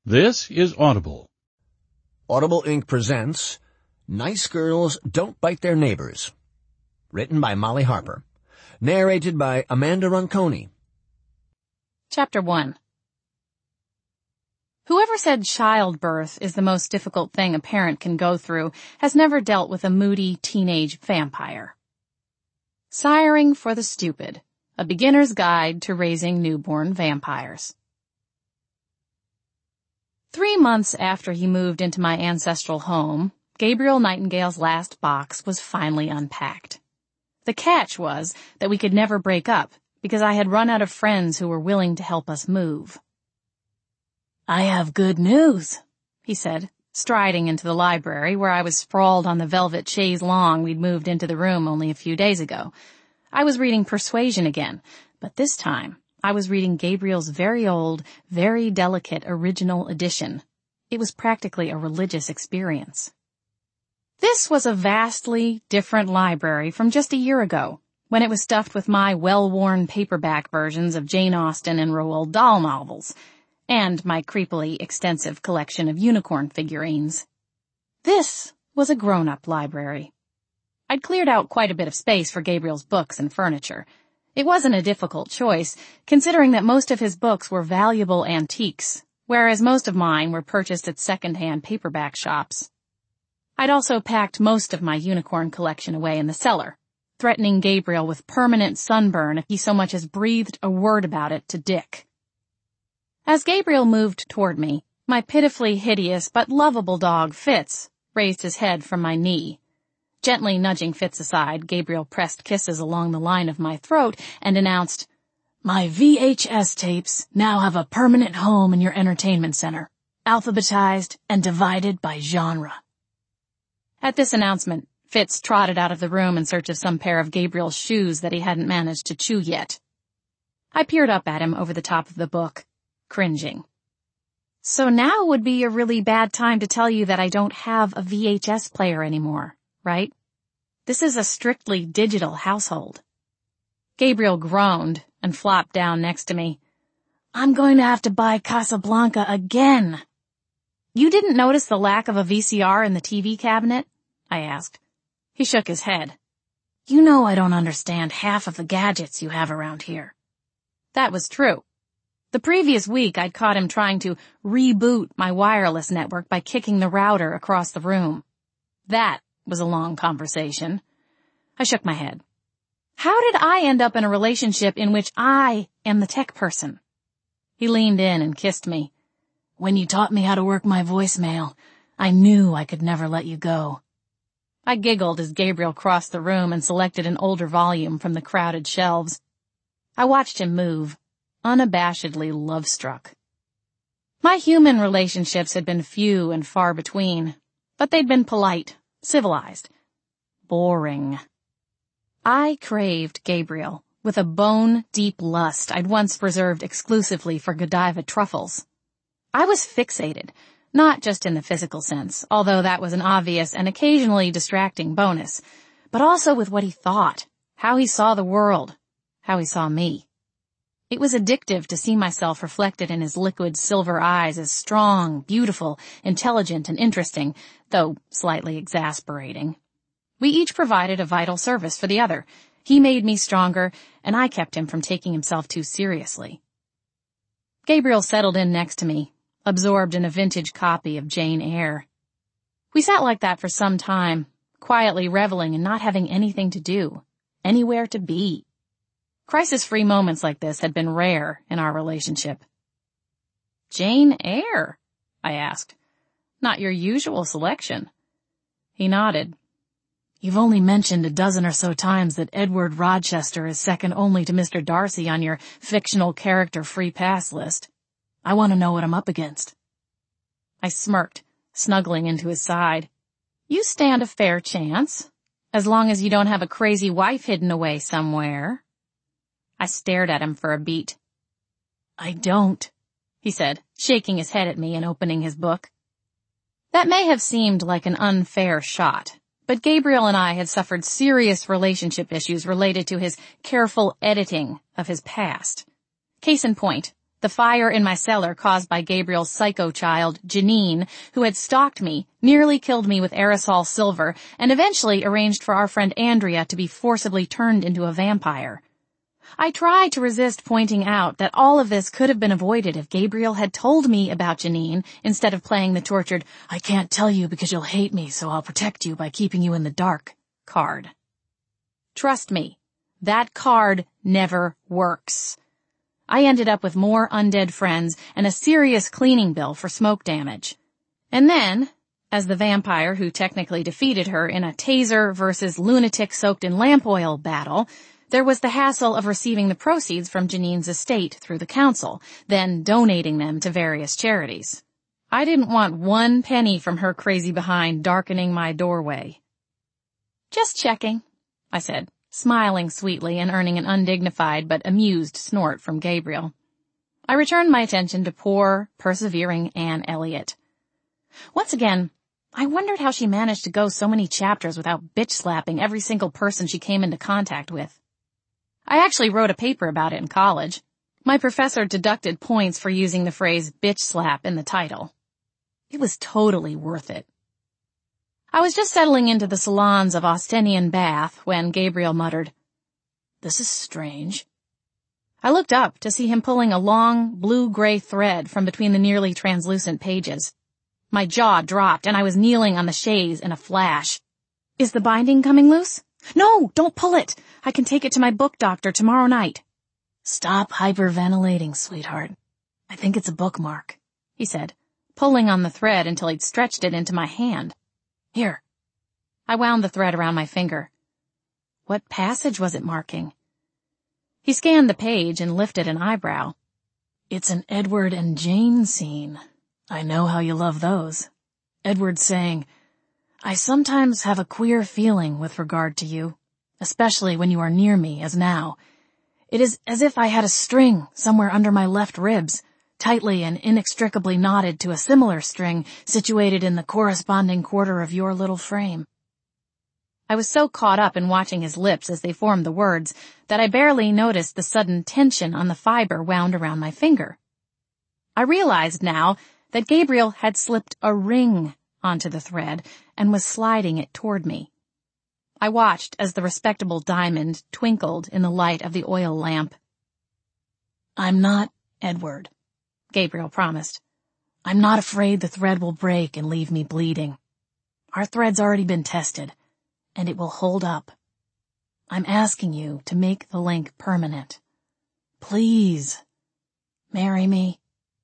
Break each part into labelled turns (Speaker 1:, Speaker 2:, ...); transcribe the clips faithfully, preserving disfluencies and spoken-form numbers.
Speaker 1: This is Audible.
Speaker 2: Audible Incorporated presents Nice Girls Don't Bite Their Neighbors. Written by Molly Harper. Narrated by Amanda Ronconi.
Speaker 3: Chapter one. Whoever said childbirth is the most difficult thing a parent can go through has never dealt with a moody teenage vampire. Siring for the Stupid, a beginner's guide to raising newborn vampires. Three months after he moved into my ancestral home, Gabriel Nightingale's last box was finally unpacked. The catch was that we could never break up because I had run out of friends who were willing to help us move. "I have good news," he said, striding into the library where I was sprawled on the velvet chaise longue we'd moved into the room only a few days ago. I was reading Persuasion again, but this time I was reading Gabriel's very old, very delicate original edition. It was practically a religious experience. This was a vastly different library from just a year ago, when it was stuffed with my well-worn paperback versions of Jane Austen and Roald Dahl novels, and my creepily extensive collection of unicorn figurines. This was a grown-up library. I'd cleared out quite a bit of space for Gabriel's books and furniture. It wasn't a difficult choice, considering that most of his books were valuable antiques, whereas most of mine were purchased at second-hand paperback shops. I'd also packed most of my unicorn collection away in the cellar, threatening Gabriel with permanent sunburn if he so much as breathed a word about it to Dick. As Gabriel moved toward me, my pitifully hideous but lovable dog, Fitz, raised his head from my knee. Gently nudging Fitz aside, Gabriel pressed kisses along the line of my throat and announced, "My V H S tapes now have a permanent home in your entertainment center, alphabetized and divided by genre." At this announcement, Fitz trotted out of the room in search of some pair of Gabriel's shoes that he hadn't managed to chew yet. I peered up at him over the top of the book, cringing. "So now would be a really bad time to tell you that I don't have a V H S player anymore, right? This is a strictly digital household." Gabriel groaned and flopped down next to me. "I'm going to have to buy Casablanca again." "You didn't notice the lack of a V C R in the T V cabinet?" I asked. He shook his head. "You know I don't understand half of the gadgets you have around here." That was true. The previous week I'd caught him trying to reboot my wireless network by kicking the router across the room. That was a long conversation. I shook my head. How did I end up in a relationship in which I am the tech person? He leaned in and kissed me. "When you taught me how to work my voicemail, I knew I could never let you go." I giggled as Gabriel crossed the room and selected an older volume from the crowded shelves. I watched him move, unabashedly love-struck. My human relationships had been few and far between, but they'd been polite, civilized, boring. I craved Gabriel with a bone-deep lust I'd once reserved exclusively for Godiva truffles. I was fixated, not just in the physical sense, although that was an obvious and occasionally distracting bonus, but also with what he thought, how he saw the world, how he saw me. It was addictive to see myself reflected in his liquid silver eyes as strong, beautiful, intelligent, and interesting, though slightly exasperating. We each provided a vital service for the other. He made me stronger, and I kept him from taking himself too seriously. Gabriel settled in next to me, absorbed in a vintage copy of Jane Eyre. We sat like that for some time, quietly reveling in not having anything to do, anywhere to be. Crisis-free moments like this had been rare in our relationship. "Jane Eyre?" I asked. "Not your usual selection." He nodded. "You've only mentioned a dozen or so times that Edward Rochester is second only to Mister Darcy on your fictional character free pass list. I want to know what I'm up against." I smirked, snuggling into his side. "You stand a fair chance, as long as you don't have a crazy wife hidden away somewhere." I stared at him for a beat. "I don't," he said, shaking his head at me and opening his book. That may have seemed like an unfair shot, but Gabriel and I had suffered serious relationship issues related to his careful editing of his past. Case in point, The fire in my cellar caused by Gabriel's psycho child, Janine, who had stalked me, nearly killed me with aerosol silver, and eventually arranged for our friend Andrea to be forcibly turned into a vampire. I tried to resist pointing out that all of this could have been avoided if Gabriel had told me about Janine instead of playing the tortured, "I can't tell you because you'll hate me, so I'll protect you by keeping you in the dark" card. Trust me, that card never works. I ended up with more undead friends and a serious cleaning bill for smoke damage. And then, as the vampire who technically defeated her in a taser versus lunatic soaked in lamp oil battle, there was the hassle of receiving the proceeds from Janine's estate through the council, then donating them to various charities. I didn't want one penny from her crazy behind darkening my doorway. "Just checking," I said, smiling sweetly and earning an undignified but amused snort from Gabriel. I returned my attention to poor, persevering Anne Elliot. Once again, I wondered how she managed to go so many chapters without bitch-slapping every single person she came into contact with. I actually wrote a paper about it in college. My professor deducted points for using the phrase bitch slap in the title. It was totally worth it. I was just settling into the salons of Austenian Bath when Gabriel muttered, "This is strange." I looked up to see him pulling a long, blue-gray thread from between the nearly translucent pages. My jaw dropped and I was kneeling on the chaise in a flash. "Is the binding coming loose?" "No, don't pull it. I can take it to my book doctor tomorrow night." "Stop hyperventilating, sweetheart. I think it's a bookmark," he said, pulling on the thread until he'd stretched it into my hand. "Here." I wound the thread around my finger. What passage was it marking? He scanned the page and lifted an eyebrow. "It's an Edward and Jane scene. I know how you love those. Edward's saying, 'I sometimes have a queer feeling with regard to you, especially when you are near me, as now. It is as if I had a string somewhere under my left ribs, tightly and inextricably knotted to a similar string situated in the corresponding quarter of your little frame.'" I was so caught up in watching his lips as they formed the words that I barely noticed the sudden tension on the fiber wound around my finger. I realized now that Gabriel had slipped a ring onto the thread and was sliding it toward me. I watched as the respectable diamond twinkled in the light of the oil lamp. "I'm not Edward," Gabriel promised. "I'm not afraid the thread will break and leave me bleeding. Our thread's already been tested, and it will hold up. I'm asking you to make the link permanent. Please, marry me."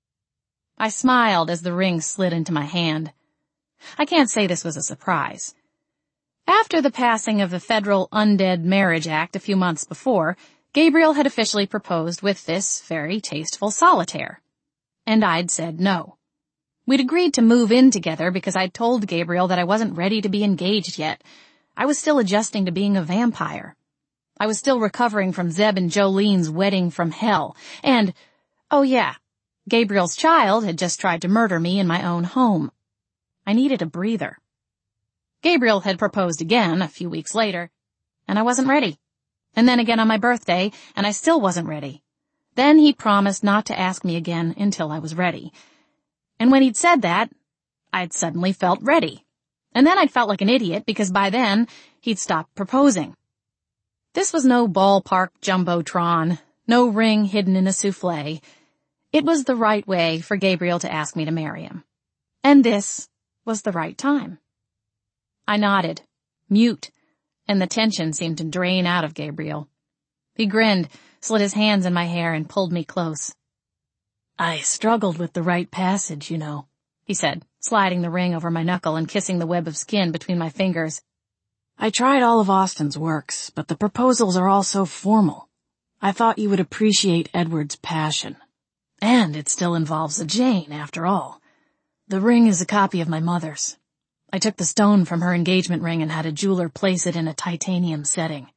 Speaker 3: I smiled as the ring slid into my hand. I can't say this was a surprise. After the passing of the Federal Undead Marriage Act a few months before, Gabriel had officially proposed with this very tasteful solitaire. And I'd said no. We'd agreed to move in together because I'd told Gabriel that I wasn't ready to be engaged yet. I was still adjusting to being a vampire. I was still recovering from Zeb and Jolene's wedding from hell. And, oh yeah, Gabriel's child had just tried to murder me in my own home. I needed a breather. Gabriel had proposed again a few weeks later, and I wasn't ready. And then again on my birthday, and I still wasn't ready. Then he promised not to ask me again until I was ready. And when he'd said that, I'd suddenly felt ready. And then I'd felt like an idiot because by then, he'd stopped proposing. This was no ballpark jumbotron, no ring hidden in a souffle. It was the right way for Gabriel to ask me to marry him. And this was the right time. I nodded, mute, and the tension seemed to drain out of Gabriel. He grinned, slid his hands in my hair, and pulled me close. "I struggled with the right passage, you know," he said, sliding the ring over my knuckle and kissing the web of skin between my fingers. "I tried all of Austen's works, but the proposals are all so formal. I thought you would appreciate Edward's passion. And it still involves a Jane, after all. The ring is a copy of my mother's. I took the stone from her engagement ring and had a jeweler place it in a titanium setting."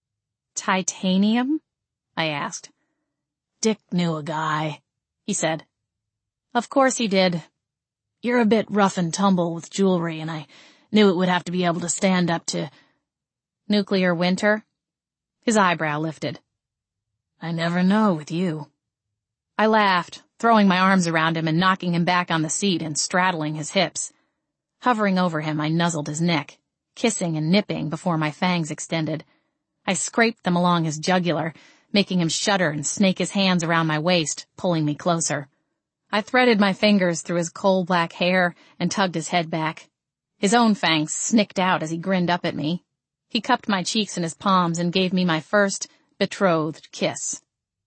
Speaker 3: "Titanium?" I asked. "Dick knew a guy," he said. "Of course he did. You're a bit rough and tumble with jewelry, and I knew it would have to be able to stand up to—" "Nuclear winter?" His eyebrow lifted. "I never know with you." I laughed, throwing my arms around him and knocking him back on the seat and straddling his hips. Hovering over him, I nuzzled his neck, kissing and nipping before my fangs extended. I scraped them along his jugular, making him shudder and snake his hands around my waist, pulling me closer. I threaded my fingers through his coal-black hair and tugged his head back. His own fangs snicked out as he grinned up at me. He cupped my cheeks in his palms and gave me my first betrothed kiss.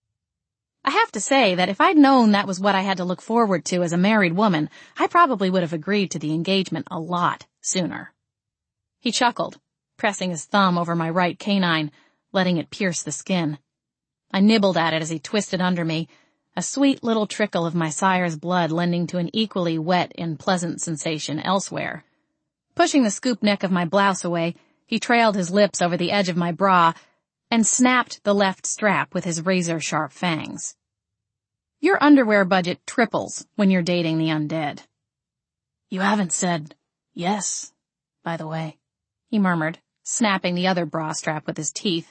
Speaker 3: I have to say that if I'd known that was what I had to look forward to as a married woman, I probably would have agreed to the engagement a lot sooner. He chuckled, pressing his thumb over my right canine, letting it pierce the skin. I nibbled at it as he twisted under me, a sweet little trickle of my sire's blood lending to an equally wet and pleasant sensation elsewhere. Pushing the scoop neck of my blouse away, he trailed his lips over the edge of my bra and snapped the left strap with his razor-sharp fangs. Your underwear budget triples when you're dating the undead. You haven't said yes, by the way, he murmured, snapping the other bra strap with his teeth.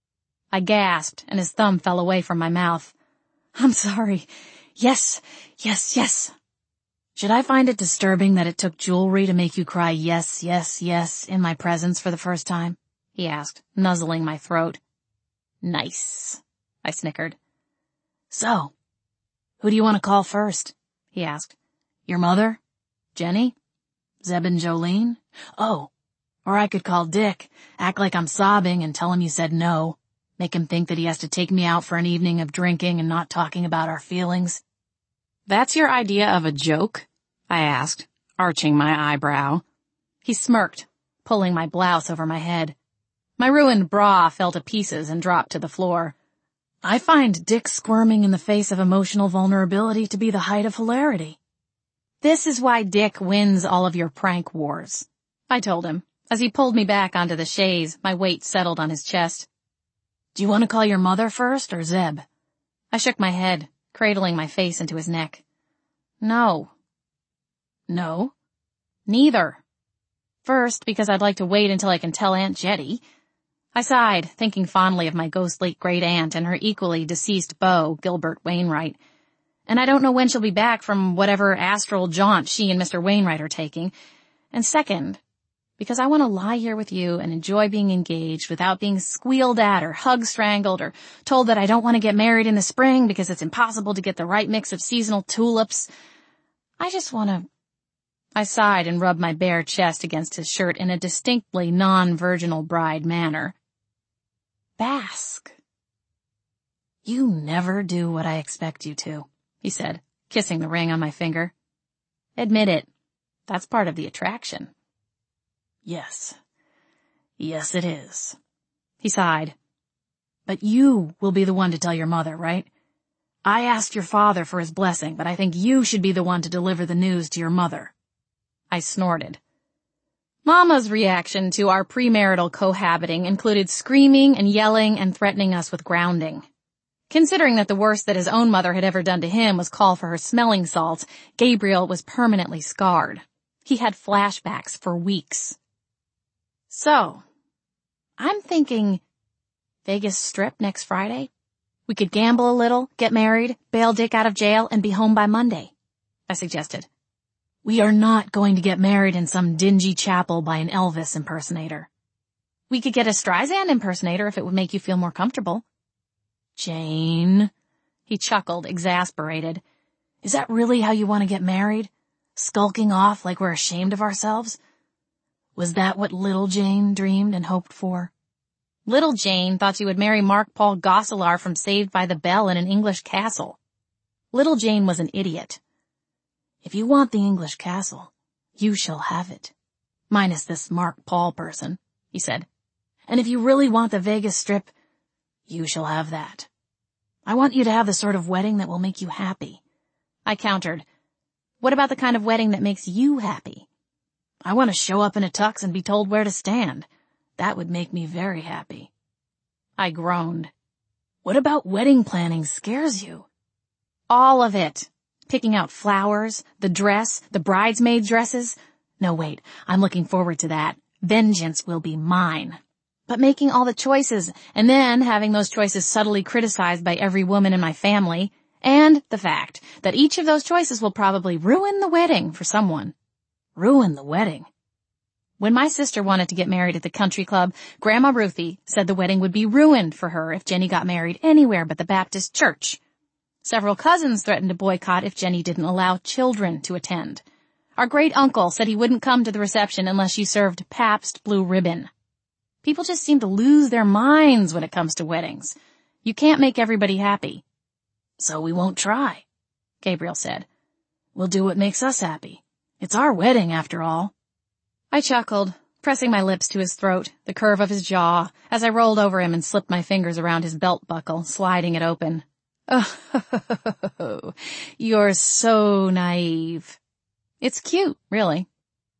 Speaker 3: I gasped, and his thumb fell away from my mouth. I'm sorry. Yes, yes, yes. Should I find it disturbing that it took jewelry to make you cry yes, yes, yes in my presence for the first time? He asked, nuzzling my throat. Nice, I snickered. So, who do you want to call first? He asked. Your mother? Jenny? Zeb and Jolene? Oh, or I could call Dick, act like I'm sobbing and tell him you said no. Make him think that he has to take me out for an evening of drinking and not talking about our feelings. That's your idea of a joke? I asked, arching my eyebrow. He smirked, pulling my blouse over my head. My ruined bra fell to pieces and dropped to the floor. I find Dick squirming in the face of emotional vulnerability to be the height of hilarity. This is why Dick wins all of your prank wars, I told him, as he pulled me back onto the chaise, my weight settled on his chest. Do you want to call your mother first or Zeb? I shook my head, cradling my face into his neck. No. No? Neither. First, because I'd like to wait until I can tell Aunt Jetty. I sighed, thinking fondly of my ghostly great-aunt and her equally deceased beau, Gilbert Wainwright. And I don't know when she'll be back from whatever astral jaunt she and Mister Wainwright are taking. And second, because I want to lie here with you and enjoy being engaged without being squealed at or hug-strangled or told that I don't want to get married in the spring because it's impossible to get the right mix of seasonal tulips. I just want to... I sighed and rubbed my bare chest against his shirt in a distinctly non-virginal bride manner. Bask. You never do what I expect you to, he said, kissing the ring on my finger. Admit it. That's part of the attraction. Yes. Yes, it is. He sighed. But you will be the one to tell your mother, right? I asked your father for his blessing, but I think you should be the one to deliver the news to your mother. I snorted. Mama's reaction to our premarital cohabiting included screaming and yelling and threatening us with grounding. Considering that the worst that his own mother had ever done to him was call for her smelling salts, Gabriel was permanently scarred. He had flashbacks for weeks. So, I'm thinking Vegas Strip next Friday. We could gamble a little, get married, bail Dick out of jail, and be home by Monday, I suggested. We are not going to get married in some dingy chapel by an Elvis impersonator. We could get a Streisand impersonator if it would make you feel more comfortable. Jane, he chuckled, exasperated. Is that really how you want to get married? Skulking off like we're ashamed of ourselves? Was that what little Jane dreamed and hoped for? Little Jane thought she would marry Mark Paul Gosselaar from Saved by the Bell in an English castle. Little Jane was an idiot. If you want the English castle, you shall have it. Minus this Mark Paul person, he said. And if you really want the Vegas Strip, you shall have that. I want you to have the sort of wedding that will make you happy. I countered. What about the kind of wedding that makes you happy? I want to show up in a tux and be told where to stand. That would make me very happy. I groaned. What about wedding planning scares you? All of it. Picking out flowers, the dress, the bridesmaid dresses. No, wait, I'm looking forward to that. Vengeance will be mine. But making all the choices, and then having those choices subtly criticized by every woman in my family, And the fact that each of those choices will probably ruin the wedding for someone. Ruin the wedding. When my sister wanted to get married at the country club, Grandma Ruthie said the wedding would be ruined for her if Jenny got married anywhere but the Baptist church. Several cousins threatened to boycott if Jenny didn't allow children to attend. Our great-uncle said he wouldn't come to the reception unless she served Pabst Blue Ribbon. People just seem to lose their minds when it comes to weddings. You can't make everybody happy. So we won't try, Gabriel said. We'll do what makes us happy. It's our wedding, after all. I chuckled, pressing my lips to his throat, the curve of his jaw, as I rolled over him and slipped my fingers around his belt buckle, sliding it open. Oh, you're so naive. It's cute, really.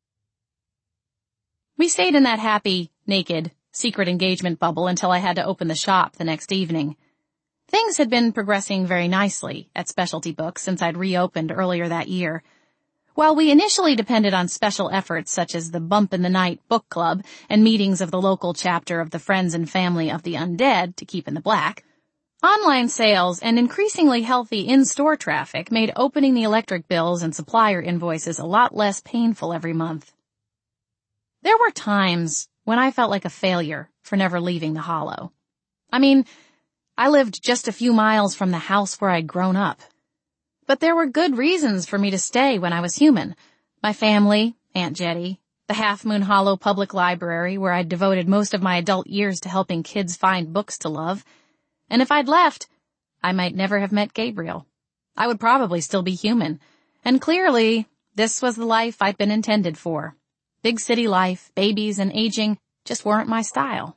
Speaker 3: We stayed in that happy, naked, secret engagement bubble until I had to open the shop the next evening. Things had been progressing very nicely at Specialty Books since I'd reopened earlier that year. While we initially depended on special efforts such as the Bump in the Night book club and meetings of the local chapter of the Friends and Family of the Undead to keep in the black, online sales and increasingly healthy in-store traffic made opening the electric bills and supplier invoices a lot less painful every month. There were times when I felt like a failure for never leaving the Hollow. I mean, I lived just a few miles from the house where I'd grown up. But there were good reasons for me to stay when I was human. My family, Aunt Jetty, the Half Moon Hollow Public Library where I'd devoted most of my adult years to helping kids find books to love. And if I'd left, I might never have met Gabriel. I would probably still be human. And clearly, this was the life I'd been intended for. Big city life, babies, and aging just weren't my style.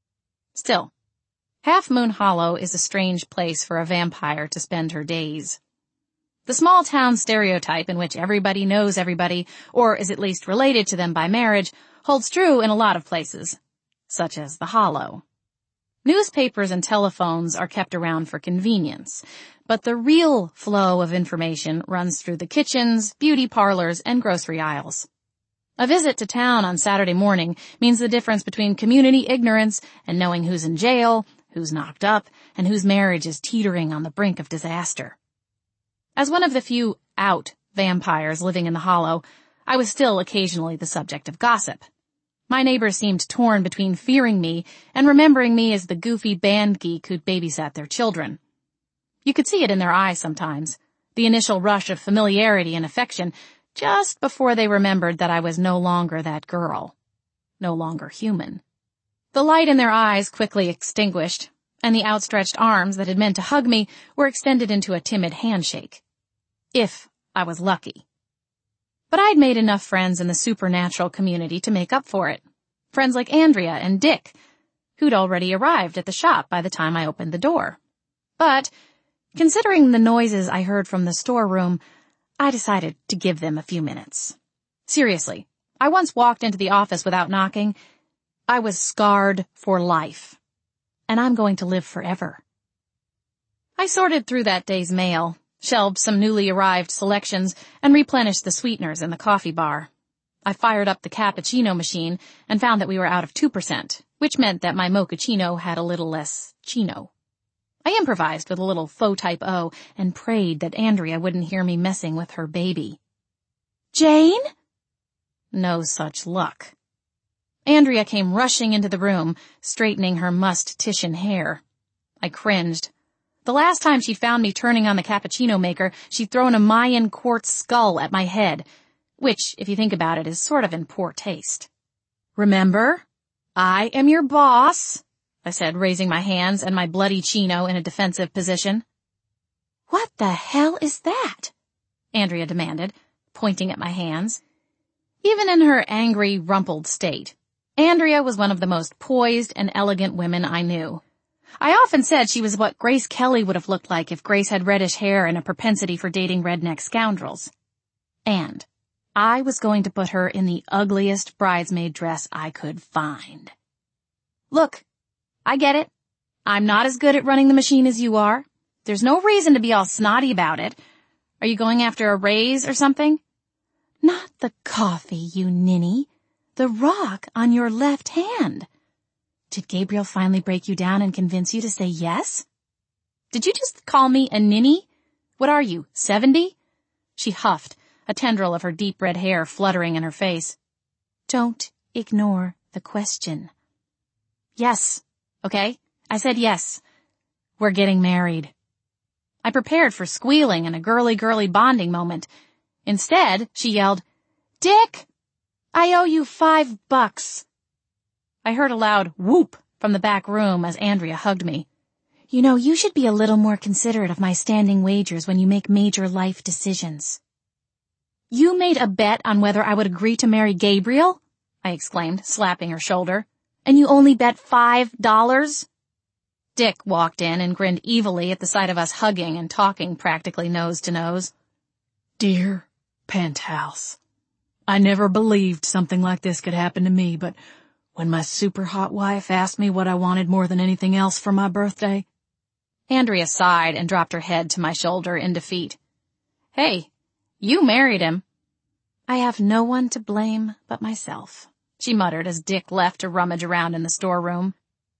Speaker 3: Still, Half Moon Hollow is a strange place for a vampire to spend her days. The small town stereotype in which everybody knows everybody, or is at least related to them by marriage, holds true in a lot of places, such as the Hollow. Newspapers and telephones are kept around for convenience, but the real flow of information runs through the kitchens, beauty parlors, and grocery aisles. A visit to town on Saturday morning means the difference between community ignorance and knowing who's in jail, who's knocked up, and whose marriage is teetering on the brink of disaster. As one of the few out vampires living in the Hollow, I was still occasionally the subject of gossip. My neighbors seemed torn between fearing me and remembering me as the goofy band geek who'd babysat their children. You could see it in their eyes sometimes, the initial rush of familiarity and affection, just before they remembered that I was no longer that girl, no longer human. The light in their eyes quickly extinguished, and the outstretched arms that had meant to hug me were extended into a timid handshake. If I was lucky. But I'd made enough friends in the supernatural community to make up for it. Friends like Andrea and Dick, who'd already arrived at the shop by the time I opened the door. But, considering the noises I heard from the storeroom, I decided to give them a few minutes. Seriously, I once walked into the office without knocking. I was scarred for life. And I'm going to live forever. I sorted through that day's mail, shelved some newly arrived selections, and replenished the sweeteners in the coffee bar. I fired up the cappuccino machine and found that we were out of two percent, which meant that my mochaccino had a little less chino. I improvised with a little faux type O and prayed that Andrea wouldn't hear me messing with her baby. Jane? No such luck. Andrea came rushing into the room, straightening her mussed Titian hair. I cringed. The last time she'd found me turning on the cappuccino maker, she'd thrown a Mayan quartz skull at my head, which, if you think about it, is sort of in poor taste. Remember? I am your boss, I said, raising my hands and my bloody chino in a defensive position. What the hell is that? Andrea demanded, pointing at my hands. Even in her angry, rumpled state, Andrea was one of the most poised and elegant women I knew. I often said she was what Grace Kelly would have looked like if Grace had reddish hair and a propensity for dating redneck scoundrels. And I was going to put her in the ugliest bridesmaid dress I could find. Look, I get it. I'm not as good at running the machine as you are. There's no reason to be all snotty about it. Are you going after a raise or something? Not the coffee, you ninny. The rock on your left hand. Did Gabriel finally break you down and convince you to say yes? Did you just call me a ninny? What are you, seventy? She huffed, a tendril of her deep red hair fluttering in her face. Don't ignore the question. Yes. Okay? I said yes. We're getting married. I prepared for squealing and a girly-girly bonding moment. Instead, she yelled, Dick! I owe you five bucks. I heard a loud whoop from the back room as Andrea hugged me. You know, you should be a little more considerate of my standing wagers when you make major life decisions. You made a bet on whether I would agree to marry Gabriel? I exclaimed, slapping her shoulder. And you only bet five dollars? Dick walked in and grinned evilly at the sight of us hugging and talking practically nose to nose. Dear Penthouse, I never believed something like this could happen to me, but when my super hot wife asked me what I wanted more than anything else for my birthday... Andrea sighed and dropped her head to my shoulder in defeat. Hey, you married him. I have no one to blame but myself, she muttered as Dick left to rummage around in the storeroom.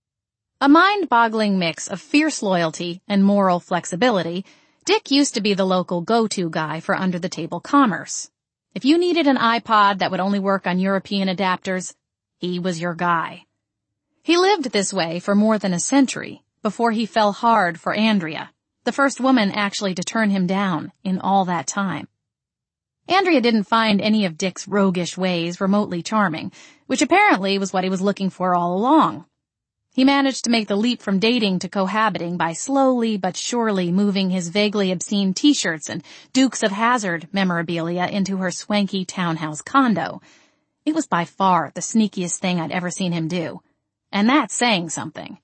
Speaker 3: A mind-boggling mix of fierce loyalty and moral flexibility, Dick used to be the local go-to guy for under-the-table commerce. If you needed an iPod that would only work on European adapters, he was your guy. He lived this way for more than a century before he fell hard for Andrea, the first woman actually to turn him down in all that time. Andrea didn't find any of Dick's roguish ways remotely charming, which apparently was what he was looking for all along. He managed to make the leap from dating to cohabiting by slowly but surely moving his vaguely obscene T-shirts and Dukes of Hazzard memorabilia into her swanky townhouse condo. It was by far the sneakiest thing I'd ever seen him do, and that's saying something.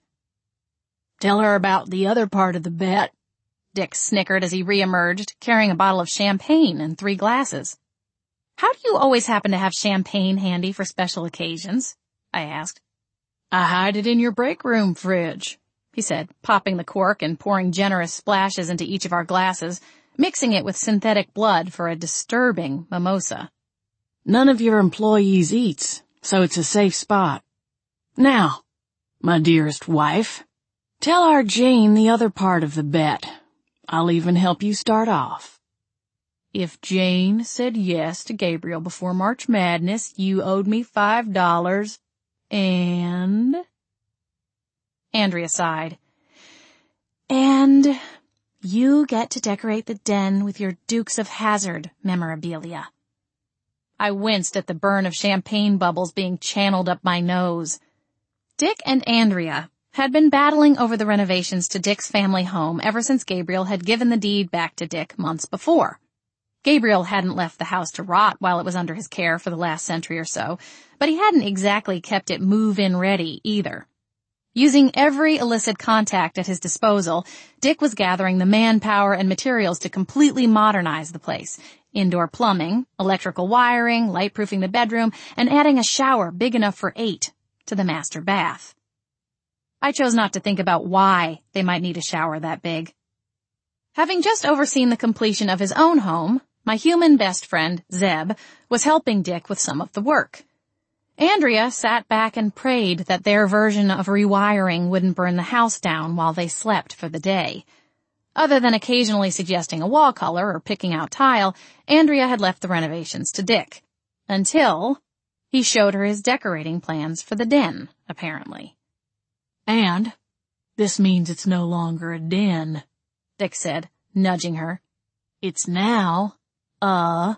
Speaker 3: Tell her about the other part of the bet, Dick snickered as he re-emerged, carrying a bottle of champagne and three glasses. How do you always happen to have champagne handy for special occasions? I asked. I hide it in your break room fridge, he said, popping the cork and pouring generous splashes into each of our glasses, mixing it with synthetic blood for a disturbing mimosa. None of your employees eats, so it's a safe spot. Now, my dearest wife, tell our Jane the other part of the bet. I'll even help you start off. If Jane said yes to Gabriel before March Madness, you owed me five dollars, and... Andrea sighed. And you get to decorate the den with your Dukes of Hazzard memorabilia. I winced at the burn of champagne bubbles being channeled up my nose. Dick and Andrea had been battling over the renovations to Dick's family home ever since Gabriel had given the deed back to Dick months before. Gabriel hadn't left the house to rot while it was under his care for the last century or so, but he hadn't exactly kept it move-in ready either. Using every illicit contact at his disposal, Dick was gathering the manpower and materials to completely modernize the place. Indoor plumbing, electrical wiring, light-proofing the bedroom, and adding a shower big enough for eight to the master bath. I chose not to think about why they might need a shower that big. Having just overseen the completion of his own home, my human best friend, Zeb, was helping Dick with some of the work. Andrea sat back and prayed that their version of rewiring wouldn't burn the house down while they slept for the day. Other than occasionally suggesting a wall color or picking out tile, Andrea had left the renovations to Dick. Until he showed her his decorating plans for the den, apparently. And this means it's no longer a den, Dick said, nudging her. It's now a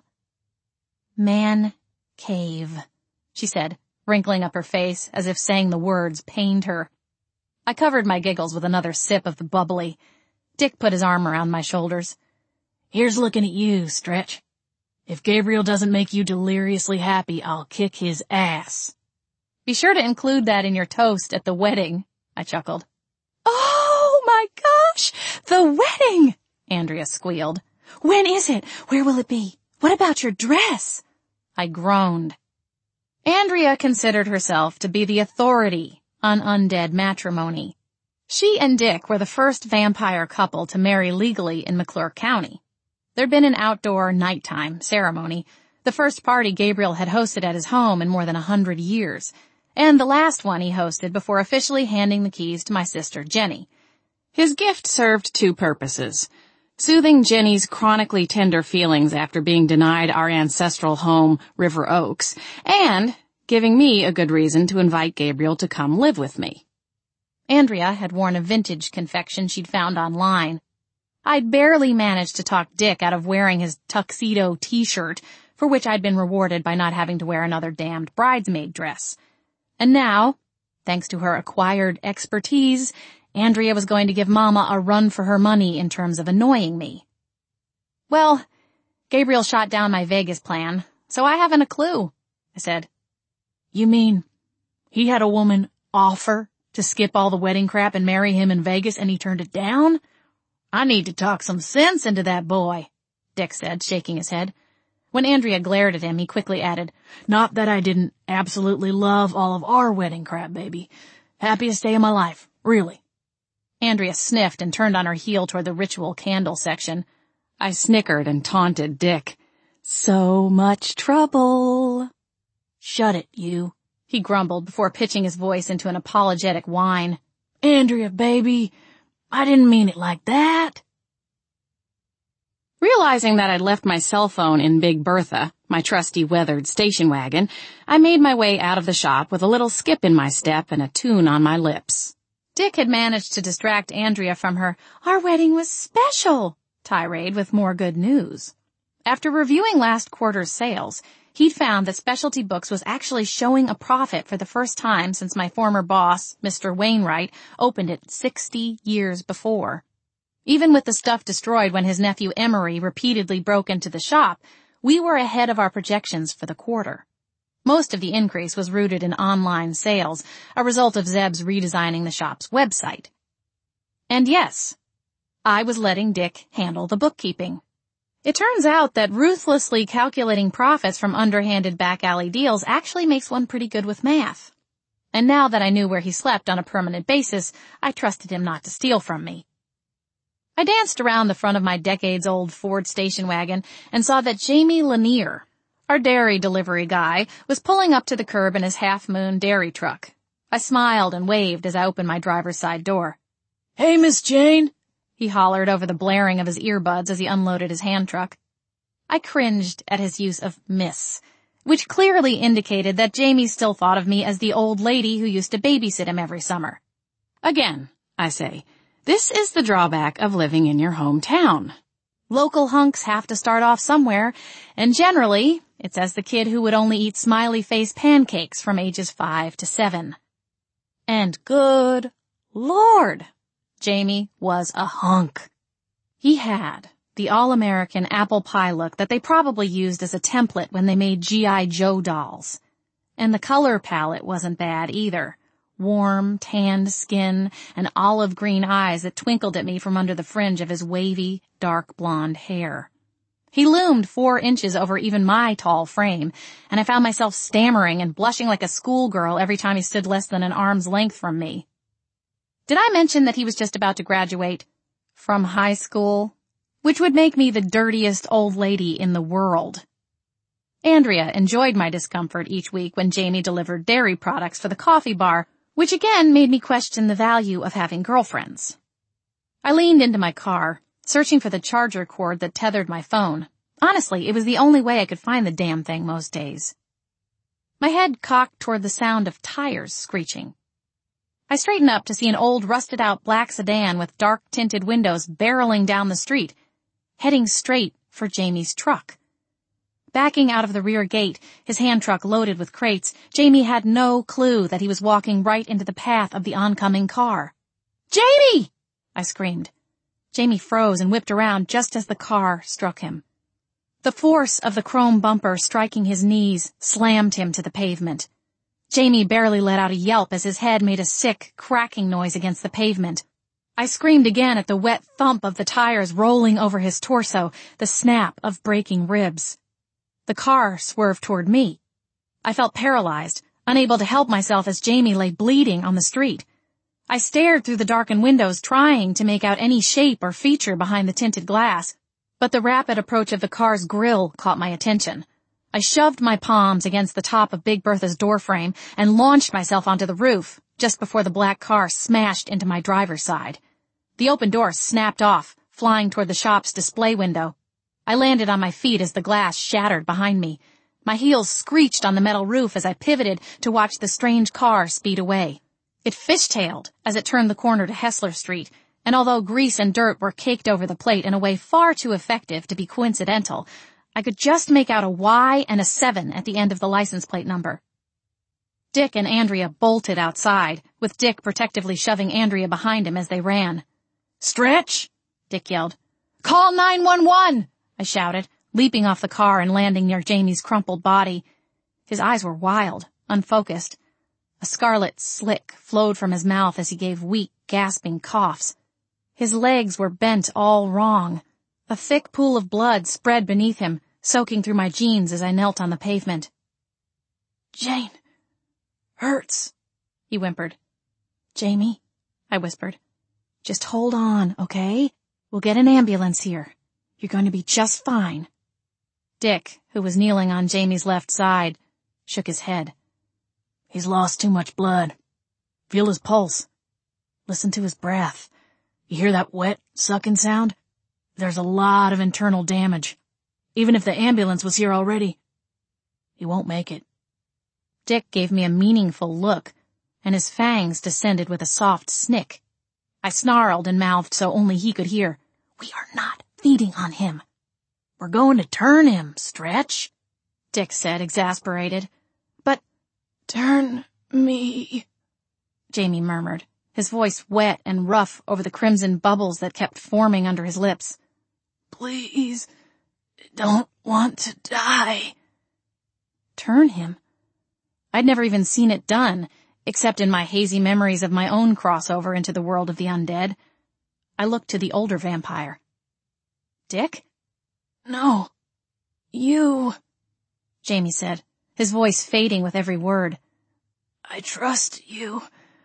Speaker 3: man cave, she said, wrinkling up her face as if saying the words pained her. I covered my giggles with another sip of the bubbly. Dick put his arm around my shoulders. Here's looking at you, Stretch. If Gabriel doesn't make you deliriously happy, I'll kick his ass. Be sure to include that in your toast at the wedding, I chuckled. Oh my gosh! The wedding! Andrea squealed. When is it? Where will it be? What about your dress? I groaned. Andrea considered herself to be the authority on undead matrimony. She and Dick were the first vampire couple to marry legally in McClure County. There'd been an outdoor nighttime ceremony, the first party Gabriel had hosted at his home in more than a hundred years, and the last one he hosted before officially handing the keys to my sister Jenny. His gift served two purposes: Soothing Jenny's chronically tender feelings after being denied our ancestral home, River Oaks, and giving me a good reason to invite Gabriel to come live with me. Andrea had worn a vintage confection she'd found online. I'd barely managed to talk Dick out of wearing his tuxedo t-shirt, for which I'd been rewarded by not having to wear another damned bridesmaid dress. And now, thanks to her acquired expertise, Andrea was going to give Mama a run for her money in terms of annoying me. Well, Gabriel shot down my Vegas plan, so I haven't a clue, I said. You mean he had a woman offer to skip all the wedding crap and marry him in Vegas and he turned it down? I need to talk some sense into that boy, Dick said, shaking his head. When Andrea glared at him, he quickly added, Not that I didn't absolutely love all of our wedding crap, baby. Happiest day of my life, really. Andrea sniffed and turned on her heel toward the ritual candle section. I snickered and taunted Dick. So much trouble. Shut it, you, he grumbled before pitching his voice into an apologetic whine. Andrea, baby, I didn't mean it like that. Realizing that I'd left my cell phone in Big Bertha, my trusty weathered station wagon, I made my way out of the shop with a little skip in my step and a tune on my lips. Dick had managed to distract Andrea from her "our wedding was special" tirade with more good news. After reviewing last quarter's sales, he'd found that Specialty Books was actually showing a profit for the first time since my former boss, Mister Wainwright, opened it sixty years before. Even with the stuff destroyed when his nephew Emery repeatedly broke into the shop, we were ahead of our projections for the quarter. Most of the increase was rooted in online sales, a result of Zeb's redesigning the shop's website. And yes, I was letting Dick handle the bookkeeping. It turns out that ruthlessly calculating profits from underhanded back-alley deals actually makes one pretty good with math. And now that I knew where he slept on a permanent basis, I trusted him not to steal from me. I danced around the front of my decades-old Ford station wagon and saw that Jamie Lanier, our dairy delivery guy, was pulling up to the curb in his half-moon dairy truck. I smiled and waved as I opened my driver's side door. Hey, Miss Jane, he hollered over the blaring of his earbuds as he unloaded his hand truck. I cringed at his use of Miss, which clearly indicated that Jamie still thought of me as the old lady who used to babysit him every summer. Again, I say, this is the drawback of living in your hometown. Local hunks have to start off somewhere, and generally, it's as the kid who would only eat smiley-face pancakes from ages five to seven. And good Lord, Jamie was a hunk. He had the all-American apple pie look that they probably used as a template when they made G I Joe dolls. And the color palette wasn't bad either. Warm, tanned skin and olive green eyes that twinkled at me from under the fringe of his wavy, dark blonde hair. He loomed four inches over even my tall frame, and I found myself stammering and blushing like a schoolgirl every time he stood less than an arm's length from me. Did I mention that he was just about to graduate from high school, which would make me the dirtiest old lady in the world? Andrea enjoyed my discomfort each week when Jamie delivered dairy products for the coffee bar, which again made me question the value of having girlfriends. I leaned into my car, searching for the charger cord that tethered my phone. Honestly, it was the only way I could find the damn thing most days. My head cocked toward the sound of tires screeching. I straightened up to see an old rusted-out black sedan with dark-tinted windows barreling down the street, heading straight for Jamie's truck. Backing out of the rear gate, his hand truck loaded with crates, Jamie had no clue that he was walking right into the path of the oncoming car. "Jamie!" I screamed. Jamie froze and whipped around just as the car struck him. The force of the chrome bumper striking his knees slammed him to the pavement. Jamie barely let out a yelp as his head made a sick, cracking noise against the pavement. I screamed again at the wet thump of the tires rolling over his torso, the snap of breaking ribs. The car swerved toward me. I felt paralyzed, unable to help myself as Jamie lay bleeding on the street. I stared through the darkened windows, trying to make out any shape or feature behind the tinted glass, but the rapid approach of the car's grille caught my attention. I shoved my palms against the top of Big Bertha's doorframe and launched myself onto the roof, just before the black car smashed into my driver's side. The open door snapped off, flying toward the shop's display window. I landed on my feet as the glass shattered behind me. My heels screeched on the metal roof as I pivoted to watch the strange car speed away. It fishtailed as it turned the corner to Hessler Street, and although grease and dirt were caked over the plate in a way far too effective to be coincidental, I could just make out a Y and a seven at the end of the license plate number. Dick and Andrea bolted outside, with Dick protectively shoving Andrea behind him as they ran. "Stretch!" Dick yelled. "Call nine one one!" I shouted, leaping off the car and landing near Jamie's crumpled body. His eyes were wild, unfocused. A scarlet slick flowed from his mouth as he gave weak, gasping coughs. His legs were bent all wrong. A thick pool of blood spread beneath him, soaking through my jeans as I knelt on the pavement. "Jane, hurts," he whimpered. "Jamie," I whispered, "just hold on, okay? We'll get an ambulance here. You're going to be just fine." Dick, who was kneeling on Jamie's left side, shook his head. "He's lost too much blood. Feel his pulse. Listen to his breath. You hear that wet, sucking sound? There's a lot of internal damage. Even if the ambulance was here already, he won't make it." Dick gave me a meaningful look, and his fangs descended with a soft snick. I snarled and mouthed so only he could hear, "We are not feeding on him." "We're going to turn him, Stretch," Dick said, exasperated. "But turn me," Jamie murmured, his voice wet and rough over the crimson bubbles that kept forming under his lips. "Please, don't want to die." Turn him? I'd never even seen it done, except in my hazy memories of my own crossover into the world of the undead. I looked to the older vampire. "Dick?" "No. You," Jamie said, his voice fading with every word. "I trust you.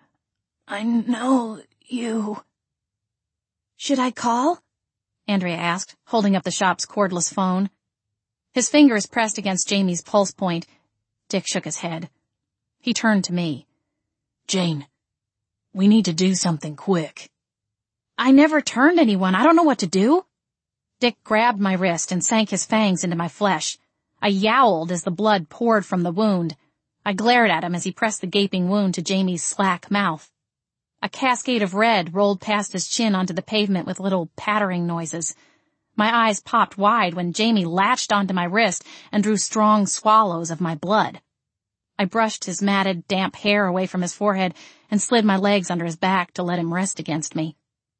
Speaker 3: I know you." "Should I call?" Andrea asked, holding up the shop's cordless phone. His fingers pressed against Jamie's pulse point. Dick shook his head. He turned to me. "Jane, we need to do something quick." "I never turned anyone. I don't know what to do." Dick grabbed my wrist and sank his fangs into my flesh. I yowled as the blood poured from the wound. I glared at him as he pressed the gaping wound to Jamie's slack mouth. A cascade of red rolled past his chin onto the pavement with little pattering noises. My eyes popped wide when Jamie latched onto my wrist and drew strong swallows of my blood. I brushed his matted, damp hair away from his forehead and slid my legs under his back to let him rest against me.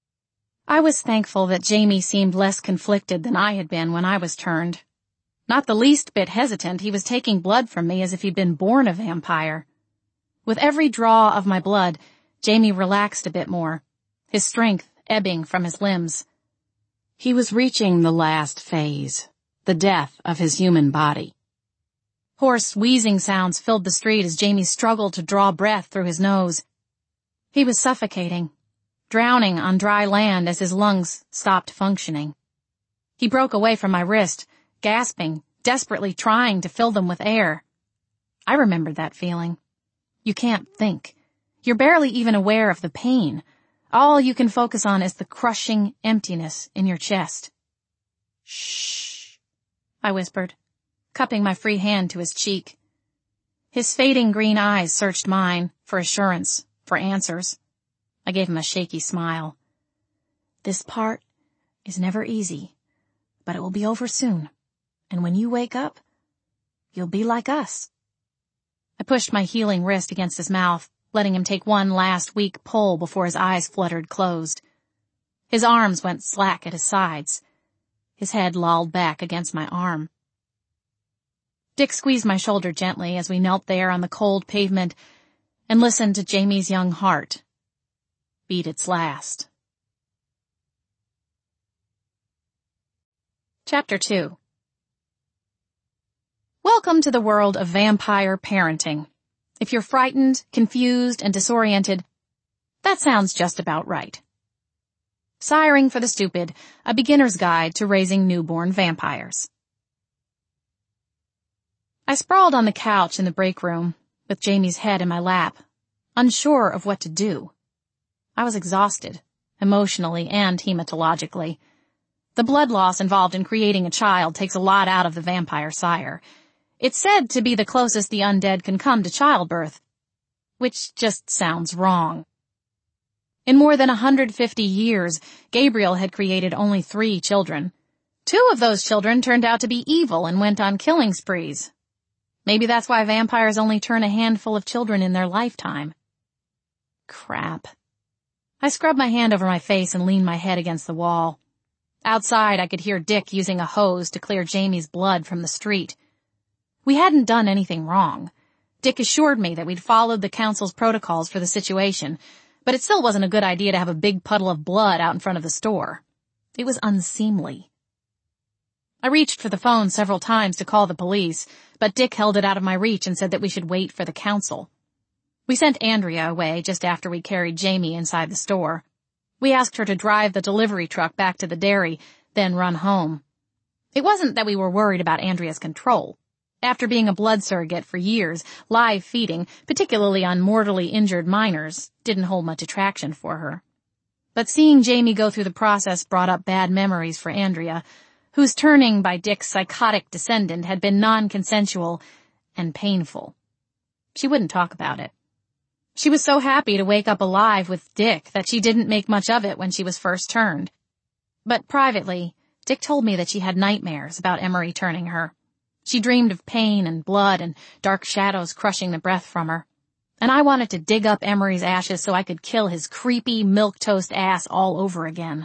Speaker 3: I was thankful that Jamie seemed less conflicted than I had been when I was turned. Not the least bit hesitant, he was taking blood from me as if he'd been born a vampire. With every draw of my blood, Jamie relaxed a bit more, his strength ebbing from his limbs. He was reaching the last phase, the death of his human body. Hoarse, wheezing sounds filled the street as Jamie struggled to draw breath through his nose. He was suffocating, drowning on dry land as his lungs stopped functioning. He broke away from my wrist, gasping, desperately trying to fill them with air. I remembered that feeling. You can't think. You're barely even aware of the pain. All you can focus on is the crushing emptiness in your chest. "Shh," I whispered, cupping my free hand to his cheek. His fading green eyes searched mine, for assurance, for answers. I gave him a shaky smile. "This part is never easy, but it will be over soon, and when you wake up, you'll be like us." I pushed my healing wrist against his mouth, letting him take one last weak pull before his eyes fluttered closed. His arms went slack at his sides. His head lolled back against my arm. Dick squeezed my shoulder gently as we knelt there on the cold pavement and listened to Jamie's young heart beat its last. Chapter two. Welcome to the world of vampire parenting. If you're frightened, confused, and disoriented, that sounds just about right. Siring for the Stupid, a beginner's guide to raising newborn vampires. I sprawled on the couch in the break room, with Jamie's head in my lap, unsure of what to do. I was exhausted, emotionally and hematologically. The blood loss involved in creating a child takes a lot out of the vampire sire. It's said to be the closest the undead can come to childbirth, which just sounds wrong. In more than one hundred fifty years, Gabriel had created only three children. Two of those children turned out to be evil and went on killing sprees. Maybe that's why vampires only turn a handful of children in their lifetime. Crap. I scrubbed my hand over my face and leaned my head against the wall. Outside, I could hear Dick using a hose to clear Jamie's blood from the street. We hadn't done anything wrong. Dick assured me that we'd followed the council's protocols for the situation, but it still wasn't a good idea to have a big puddle of blood out in front of the store. It was unseemly. I reached for the phone several times to call the police, but Dick held it out of my reach and said that we should wait for the council. We sent Andrea away just after we carried Jamie inside the store. We asked her to drive the delivery truck back to the dairy, then run home. It wasn't that we were worried about Andrea's control. After being a blood surrogate for years, live feeding, particularly on mortally injured minors, didn't hold much attraction for her. But seeing Jamie go through the process brought up bad memories for Andrea, whose turning by Dick's psychotic descendant had been non-consensual and painful. She wouldn't talk about it. She was so happy to wake up alive with Dick that she didn't make much of it when she was first turned. But privately, Dick told me that she had nightmares about Emery turning her. She dreamed of pain and blood and dark shadows crushing the breath from her. And I wanted to dig up Emery's ashes so I could kill his creepy milquetoast ass all over again.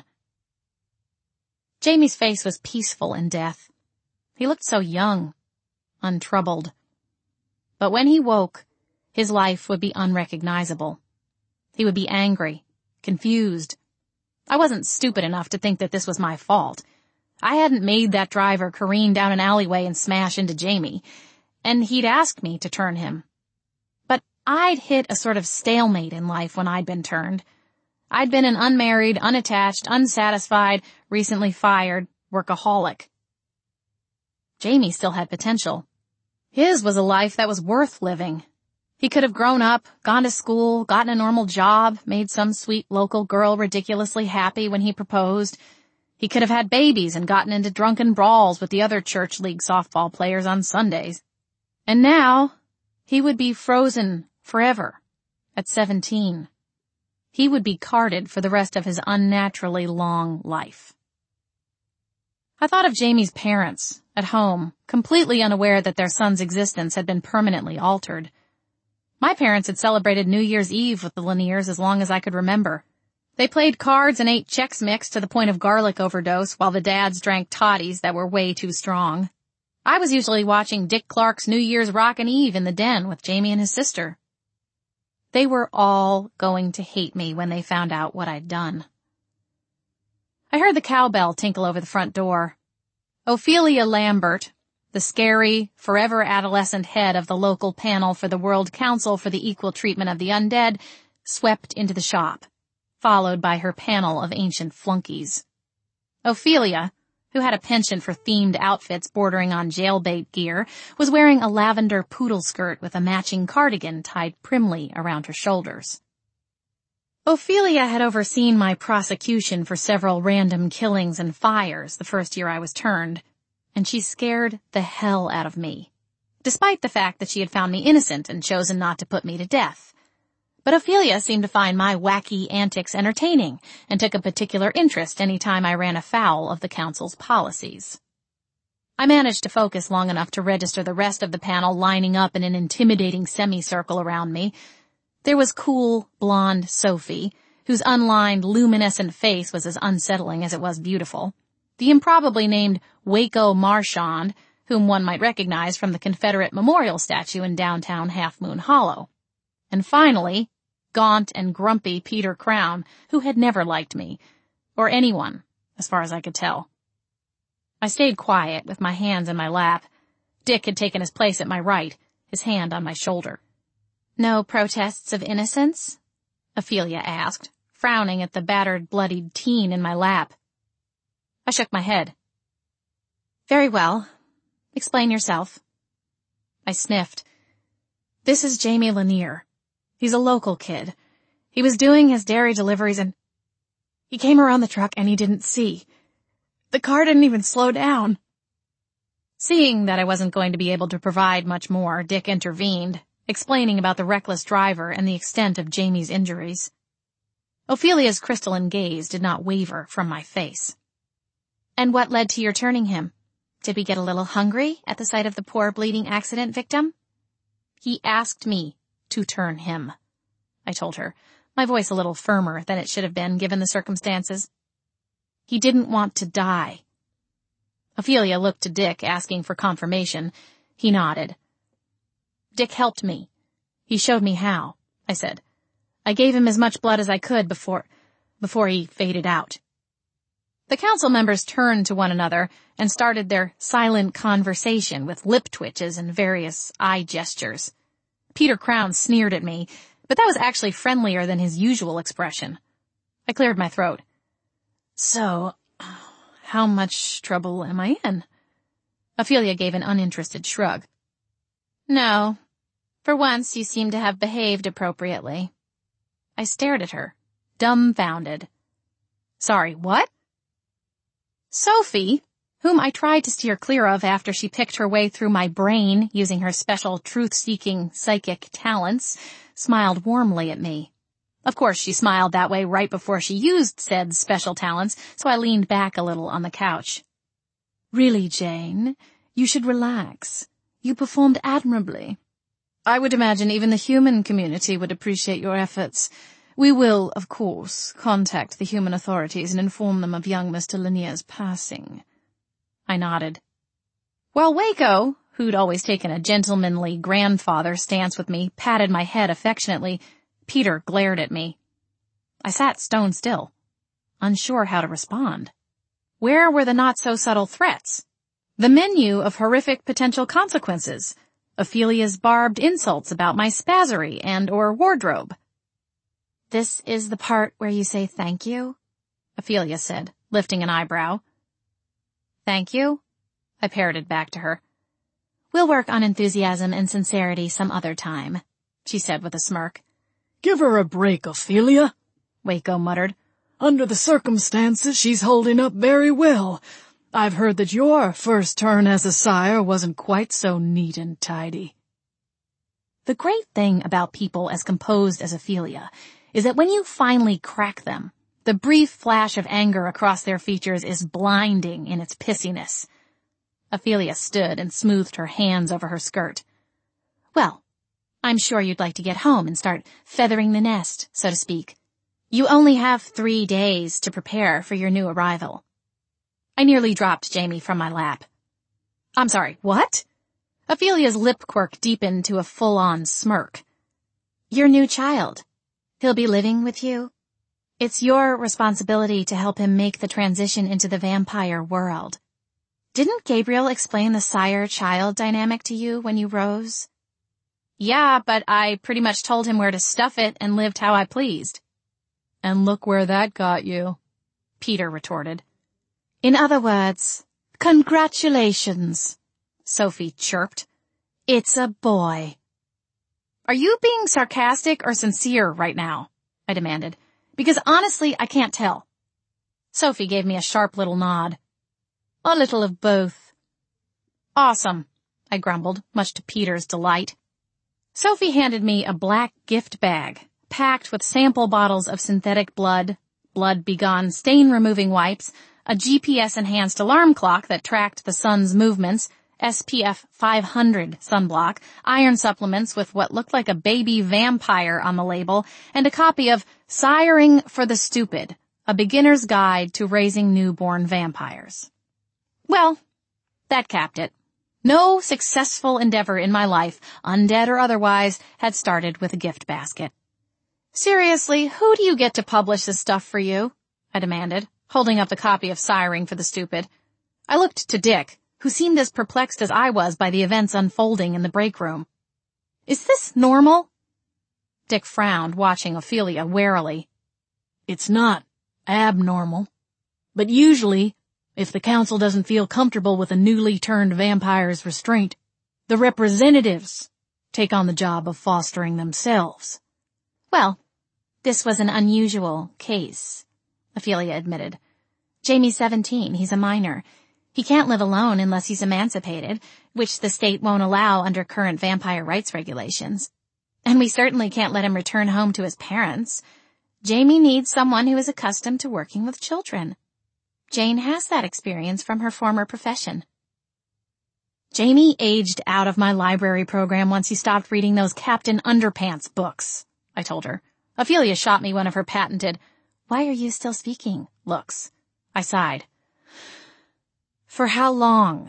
Speaker 3: Jamie's face was peaceful in death. He looked so young, untroubled. But when he woke, his life would be unrecognizable. He would be angry, confused. I wasn't stupid enough to think that this was my fault. I hadn't made that driver careen down an alleyway and smash into Jamie, and he'd asked me to turn him. But I'd hit a sort of stalemate in life when I'd been turned. I'd been an unmarried, unattached, unsatisfied, recently fired workaholic. Jamie still had potential. His was a life that was worth living. He could have grown up, gone to school, gotten a normal job, made some sweet local girl ridiculously happy when he proposed. He could have had babies and gotten into drunken brawls with the other church league softball players on Sundays. And now, he would be frozen forever at seventeen. He would be carded for the rest of his unnaturally long life. I thought of Jamie's parents, at home, completely unaware that their son's existence had been permanently altered. My parents had celebrated New Year's Eve with the Laniers as long as I could remember. They played cards and ate Chex Mix to the point of garlic overdose while the dads drank toddies that were way too strong. I was usually watching Dick Clark's New Year's Rockin' Eve in the den with Jamie and his sister. They were all going to hate me when they found out what I'd done. I heard the cowbell tinkle over the front door. Ophelia Lambert, the scary, forever adolescent head of the local panel for the World Council for the Equal Treatment of the Undead, swept into the shop, followed by her panel of ancient flunkies. Ophelia, who had a penchant for themed outfits bordering on jailbait gear, was wearing a lavender poodle skirt with a matching cardigan tied primly around her shoulders. Ophelia had overseen my prosecution for several random killings and fires the first year I was turned, and she scared the hell out of me, despite the fact that she had found me innocent and chosen not to put me to death. But Ophelia seemed to find my wacky antics entertaining and took a particular interest any time I ran afoul of the council's policies. I managed to focus long enough to register the rest of the panel lining up in an intimidating semicircle around me. There was cool, blonde Sophie, whose unlined, luminescent face was as unsettling as it was beautiful. The improbably named Waco Marchand, whom one might recognize from the Confederate memorial statue in downtown Half Moon Hollow. And finally, gaunt and grumpy Peter Crown, who had never liked me, or anyone, as far as I could tell. I stayed quiet, with my hands in my lap. Dick had taken his place at my right, his hand on my shoulder. "No protests of innocence?" Ophelia asked, frowning at the battered, bloodied teen in my lap. I shook my head. "Very well. Explain yourself." I sniffed. "This is Jamie Lanier. He's a local kid. He was doing his dairy deliveries and he came around the truck and he didn't see. The car didn't even slow down. Seeing that I wasn't going to be able to provide much more, Dick intervened, explaining about the reckless driver and the extent of Jamie's injuries. Ophelia's crystalline gaze did not waver from my face. And what led to your turning him? Did we get a little hungry at the sight of the poor bleeding accident victim? He asked me to turn him, I told her, my voice a little firmer than it should have been given the circumstances. He didn't want to die. Ophelia looked to Dick, asking for confirmation. He nodded. Dick helped me. He showed me how, I said. I gave him as much blood as I could before, before he faded out. The council members turned to one another and started their silent conversation with lip twitches and various eye gestures. Peter Crown sneered at me, but that was actually friendlier than his usual expression. I cleared my throat. So, how much trouble am I in? Ophelia gave an uninterested shrug. No. For once, you seem to have behaved appropriately. I stared at her, dumbfounded. Sorry, what? Sophie, whom I tried to steer clear of after she picked her way through my brain using her special truth-seeking psychic talents, smiled warmly at me. Of course, she smiled that way right before she used said special talents, so I leaned back a little on the couch. Really, Jane, you should relax. You performed admirably. I would imagine even the human community would appreciate your efforts. We will, of course, contact the human authorities and inform them of young Mister Lanier's passing. I nodded. While Waco, who'd always taken a gentlemanly grandfather stance with me, patted my head affectionately, Peter glared at me. I sat stone still, unsure how to respond. Where were the not-so-subtle threats? The menu of horrific potential consequences? Ophelia's barbed insults about my spazzery and or wardrobe? This is the part where you say thank you? Ophelia said, lifting an eyebrow. Thank you? I parroted back to her. We'll work on enthusiasm and sincerity some other time, she said with a smirk.
Speaker 1: Give her a break, Ophelia,
Speaker 3: Waco muttered.
Speaker 1: Under the circumstances, she's holding up very well. I've heard that your first turn as a sire wasn't quite so neat and tidy.
Speaker 3: The great thing about people as composed as Ophelia is that when you finally crack them, the brief flash of anger across their features is blinding in its pissiness. Ophelia stood and smoothed her hands over her skirt. Well, I'm sure you'd like to get home and start feathering the nest, so to speak. You only have three days to prepare for your new arrival. I nearly dropped Jamie from my lap. I'm sorry, what? Ophelia's lip quirk deepened to a full-on smirk. Your new child. He'll be living with you. It's your responsibility to help him make the transition into the vampire world. Didn't Gabriel explain the sire-child dynamic to you when you rose? Yeah, but I pretty much told him where to stuff it and lived how I pleased. And look where that got you, Peter retorted. In other words, congratulations, Sophie chirped. It's a boy. Are you being sarcastic or sincere right now? I demanded. Because honestly, I can't tell. Sophie gave me a sharp little nod. A little of both. Awesome, I grumbled, much to Peter's delight. Sophie handed me a black gift bag, packed with sample bottles of synthetic blood, blood-begone stain-removing wipes, a G P S-enhanced alarm clock that tracked the sun's movements, S P F five hundred sunblock, iron supplements with what looked like a baby vampire on the label, and a copy of Siring for the Stupid, a beginner's guide to raising newborn vampires. Well, that capped it. No successful endeavor in my life, undead or otherwise, had started with a gift basket. Seriously, who do you get to publish this stuff for you? I demanded, holding up the copy of Siring for the Stupid. I looked to Dick, who seemed as perplexed as I was by the events unfolding in the break room. Is this normal? Dick frowned, watching Ophelia warily.
Speaker 1: It's not abnormal. But usually, if the council doesn't feel comfortable with a newly turned vampire's restraint, the representatives take on the job of fostering themselves.
Speaker 3: Well, this was an unusual case, Ophelia admitted. Jamie's seventeen. He's a minor. He can't live alone unless he's emancipated, which the state won't allow under current vampire rights regulations. And we certainly can't let him return home to his parents. Jamie needs someone who is accustomed to working with children. Jane has that experience from her former profession. Jamie aged out of my library program once he stopped reading those Captain Underpants books, I told her. Ophelia shot me one of her patented, "Why are you still speaking?" looks. I sighed. "For how long?"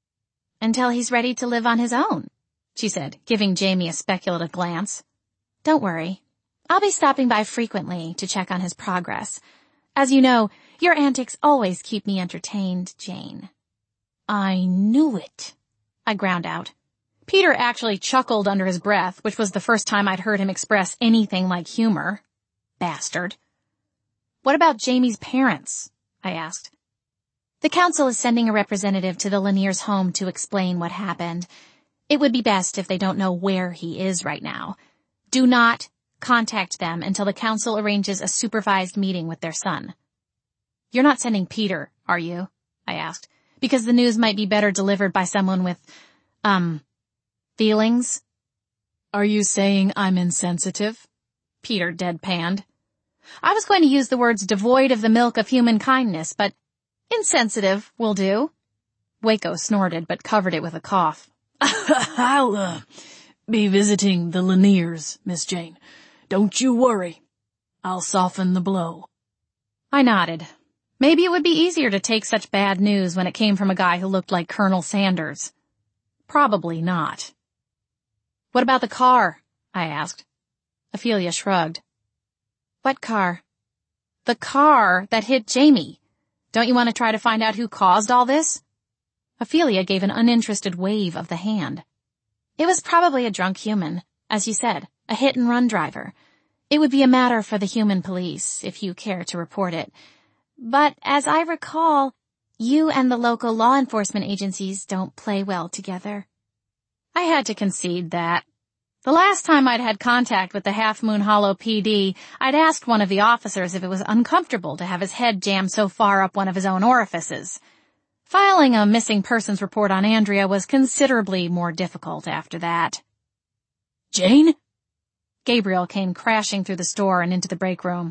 Speaker 3: "Until he's ready to live on his own," she said, giving Jamie a speculative glance. "Don't worry. I'll be stopping by frequently to check on his progress. As you know, your antics always keep me entertained, Jane." "I knew it," I ground out. Peter actually chuckled under his breath, which was the first time I'd heard him express anything like humor. Bastard. "What about Jamie's parents?" I asked. "The council is sending a representative to the Laniers' home to explain what happened. It would be best if they don't know where he is right now. Do not contact them until the council arranges a supervised meeting with their son." "You're not sending Peter, are you?" I asked, because the news might be better delivered by someone with, um, feelings.
Speaker 1: "Are you saying I'm insensitive?"
Speaker 3: Peter deadpanned. I was going to use the words devoid of the milk of human kindness, but insensitive will do. Waco snorted, but covered it with a cough.
Speaker 1: "I'll, uh, be visiting the Laniers, Miss Jane. Don't you worry. I'll soften the blow."
Speaker 3: I nodded. Maybe it would be easier to take such bad news when it came from a guy who looked like Colonel Sanders. Probably not. "What about the car?" I asked. Ophelia shrugged. "What car?" "The car that hit Jamie. Don't you want to try to find out who caused all this?" Ophelia gave an uninterested wave of the hand. "It was probably a drunk human, as you said, a hit-and-run driver. It would be a matter for the human police, if you care to report it. But, as I recall, you and the local law enforcement agencies don't play well together." I had to concede that. The last time I'd had contact with the Half Moon Hollow P D, I'd asked one of the officers if it was uncomfortable to have his head jammed so far up one of his own orifices. Filing a missing persons report on Andrea was considerably more difficult after that.
Speaker 1: "Jane?"
Speaker 3: Gabriel came crashing through the store and into the break room.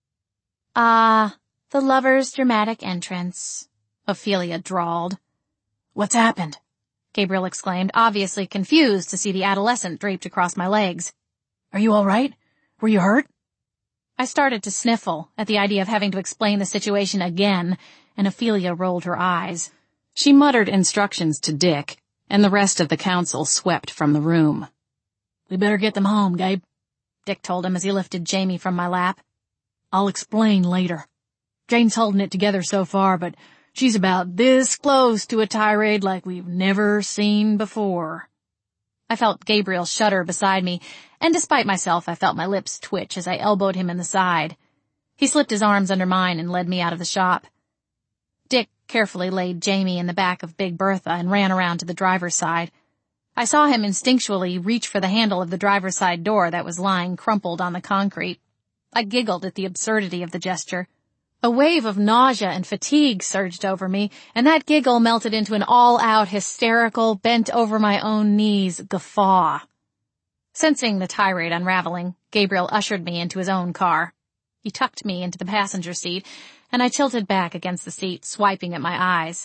Speaker 3: "Ah, the lover's dramatic entrance," Ophelia drawled.
Speaker 1: "What's happened?"
Speaker 3: Gabriel exclaimed, obviously confused to see the adolescent draped across my legs.
Speaker 1: "Are you all right? Were you hurt?"
Speaker 3: I started to sniffle at the idea of having to explain the situation again, and Ophelia rolled her eyes. She muttered instructions to Dick, and the rest of the council swept from the room.
Speaker 1: "We better get them home, Gabe,"
Speaker 3: Dick told him as he lifted Jamie from my lap.
Speaker 1: "I'll explain later. Jane's holding it together so far, but she's about this close to a tirade like we've never seen before."
Speaker 3: I felt Gabriel shudder beside me, and despite myself, I felt my lips twitch as I elbowed him in the side. He slipped his arms under mine and led me out of the shop. Dick carefully laid Jamie in the back of Big Bertha and ran around to the driver's side. I saw him instinctually reach for the handle of the driver's side door that was lying crumpled on the concrete. I giggled at the absurdity of the gesture. A wave of nausea and fatigue surged over me, and that giggle melted into an all-out, hysterical, bent-over-my-own-knees guffaw. Sensing the tirade unraveling, Gabriel ushered me into his own car. He tucked me into the passenger seat, and I tilted back against the seat, swiping at my eyes.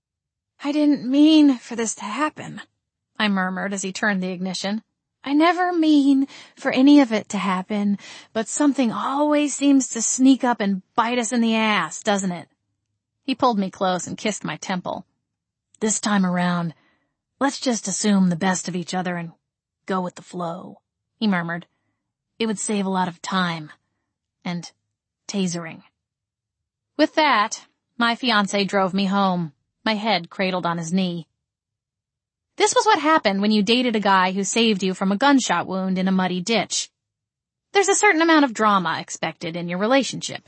Speaker 3: "I didn't mean for this to happen," I murmured as he turned the ignition. "I never mean for any of it to happen, but something always seems to sneak up and bite us in the ass, doesn't it?" He pulled me close and kissed my temple.
Speaker 1: "This time around, let's just assume the best of each other and go with the flow," he murmured. "It would save a lot of time. And tasering."
Speaker 3: With that, my fiancé drove me home, my head cradled on his knee. This was what happened when you dated a guy who saved you from a gunshot wound in a muddy ditch. There's a certain amount of drama expected in your relationship.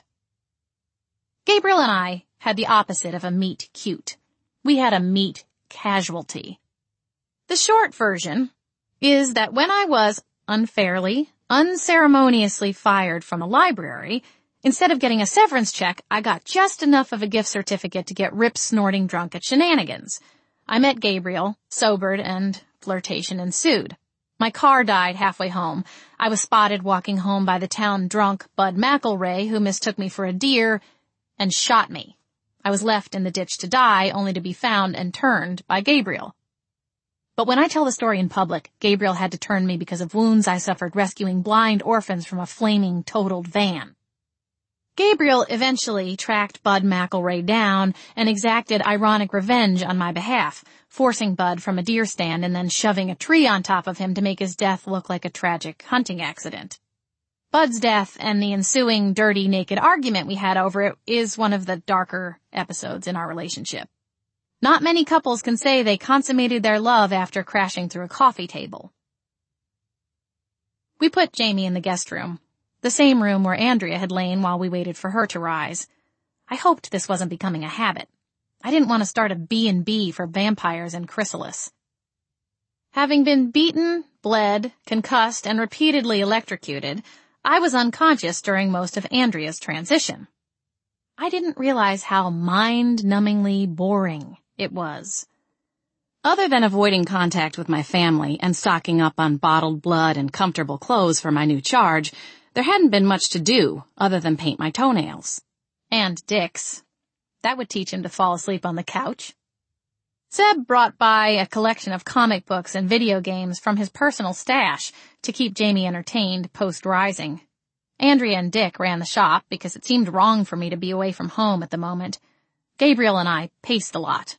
Speaker 3: Gabriel and I had the opposite of a meet cute. We had a meet casualty. The short version is that when I was unfairly, unceremoniously fired from the library, Instead of getting a severance check, I got just enough of a gift certificate to get rip-snorting drunk at Shenanigans. I met Gabriel, sobered, and flirtation ensued. My car died halfway home. I was spotted walking home by the town drunk Bud McElray, who mistook me for a deer and shot me. I was left in the ditch to die, only to be found and turned by Gabriel. But when I tell the story in public, Gabriel had to turn me because of wounds I suffered rescuing blind orphans from a flaming, totaled van. Gabriel eventually tracked Bud McElray down and exacted ironic revenge on my behalf, forcing Bud from a deer stand and then shoving a tree on top of him to make his death look like a tragic hunting accident. Bud's death and the ensuing dirty, naked argument we had over it is one of the darker episodes in our relationship. Not many couples can say they consummated their love after crashing through a coffee table. We put Jamie in the guest room, the same room where Andrea had lain while we waited for her to rise. I hoped this wasn't becoming a habit. I didn't want to start a B and B for vampires and chrysalis. Having been beaten, bled, concussed, and repeatedly electrocuted, I was unconscious during most of Andrea's transition. I didn't realize how mind-numbingly boring it was. Other than avoiding contact with my family and stocking up on bottled blood and comfortable clothes for my new charge, there hadn't been much to do other than paint my toenails. And Dick's. That would teach him to fall asleep on the couch. Zeb brought by a collection of comic books and video games from his personal stash to keep Jamie entertained post-rising. Andrea and Dick ran the shop because it seemed wrong for me to be away from home at the moment. Gabriel and I paced a lot.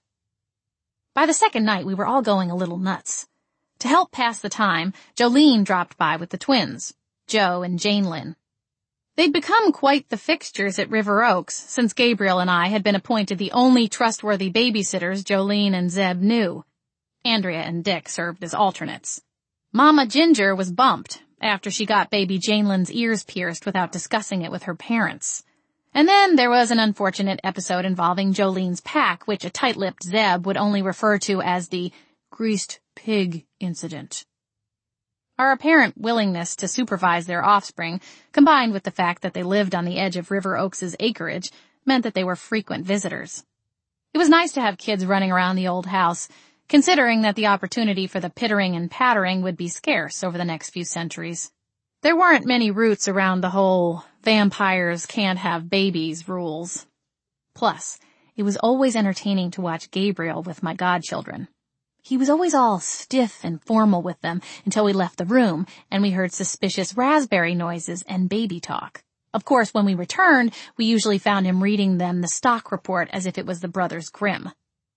Speaker 3: By the second night, we were all going a little nuts. To help pass the time, Jolene dropped by with the twins, Joe and Jane Lynn. They'd become quite the fixtures at River Oaks since Gabriel and I had been appointed the only trustworthy babysitters Jolene and Zeb knew. Andrea and Dick served as alternates. Mama Ginger was bumped after she got baby Jane Lynn's ears pierced without discussing it with her parents. And then there was an unfortunate episode involving Jolene's pack, which a tight-lipped Zeb would only refer to as the greased pig incident. Our apparent willingness to supervise their offspring, combined with the fact that they lived on the edge of River Oaks' acreage, meant that they were frequent visitors. It was nice to have kids running around the old house, considering that the opportunity for the pittering and pattering would be scarce over the next few centuries. There weren't many roots around the whole vampires can't have babies rules. Plus, it was always entertaining to watch Gabriel with my godchildren. He was always all stiff and formal with them until we left the room and we heard suspicious raspberry noises and baby talk. Of course, when we returned, we usually found him reading them the stock report as if it was the Brothers Grimm.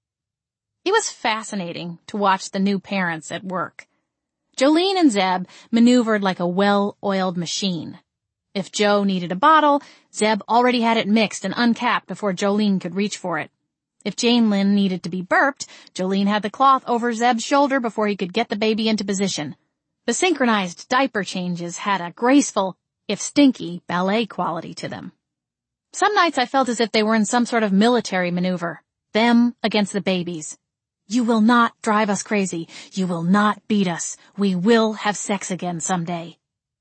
Speaker 3: It was fascinating to watch the new parents at work. Jolene and Zeb maneuvered like a well-oiled machine. If Joe needed a bottle, Zeb already had it mixed and uncapped before Jolene could reach for it. If Jane Lynn needed to be burped, Jolene had the cloth over Zeb's shoulder before he could get the baby into position. The synchronized diaper changes had a graceful, if stinky, ballet quality to them. Some nights I felt as if they were in some sort of military maneuver. Them against the babies. You will not drive us crazy. You will not beat us. We will have sex again someday.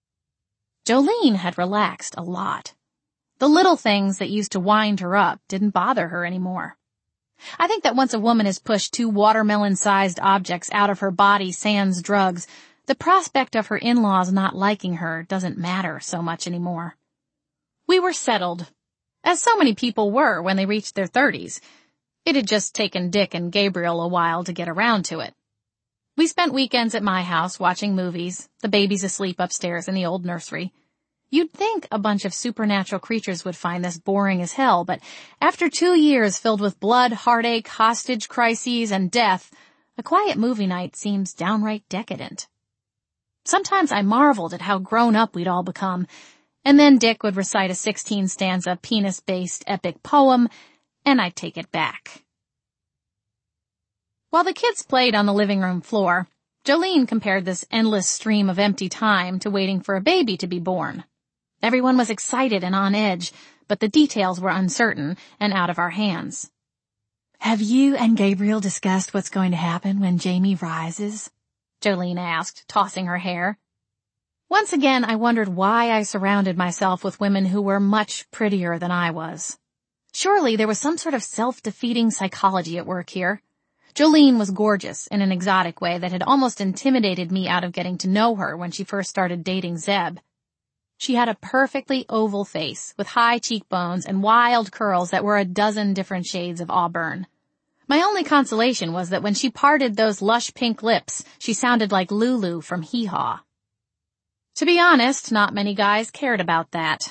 Speaker 3: Jolene had relaxed a lot. The little things that used to wind her up didn't bother her anymore. I think that once a woman has pushed two watermelon-sized objects out of her body sans drugs, the prospect of her in-laws not liking her doesn't matter so much anymore. We were settled, as so many people were when they reached their thirties. It had just taken Dick and Gabriel a while to get around to it. We spent weekends at my house watching movies, the babies asleep upstairs in the old nursery. You'd think a bunch of supernatural creatures would find this boring as hell, but after two years filled with blood, heartache, hostage crises, and death, a quiet movie night seems downright decadent. Sometimes I marveled at how grown up we'd all become, and then Dick would recite a sixteen-stanza penis-based epic poem, and I'd take it back. While the kids played on the living room floor, Jolene compared this endless stream of empty time to waiting for a baby to be born. Everyone was excited and on edge, but the details were uncertain and out of our hands.
Speaker 1: Have you and Gabriel discussed what's going to happen when Jamie rises?
Speaker 3: Jolene asked, tossing her hair. Once again, I wondered why I surrounded myself with women who were much prettier than I was. Surely there was some sort of self-defeating psychology at work here. Jolene was gorgeous in an exotic way that had almost intimidated me out of getting to know her when she first started dating Zeb. She had a perfectly oval face with high cheekbones and wild curls that were a dozen different shades of auburn. My only consolation was that when she parted those lush pink lips, she sounded like Lulu from Hee Haw. To be honest, not many guys cared about that.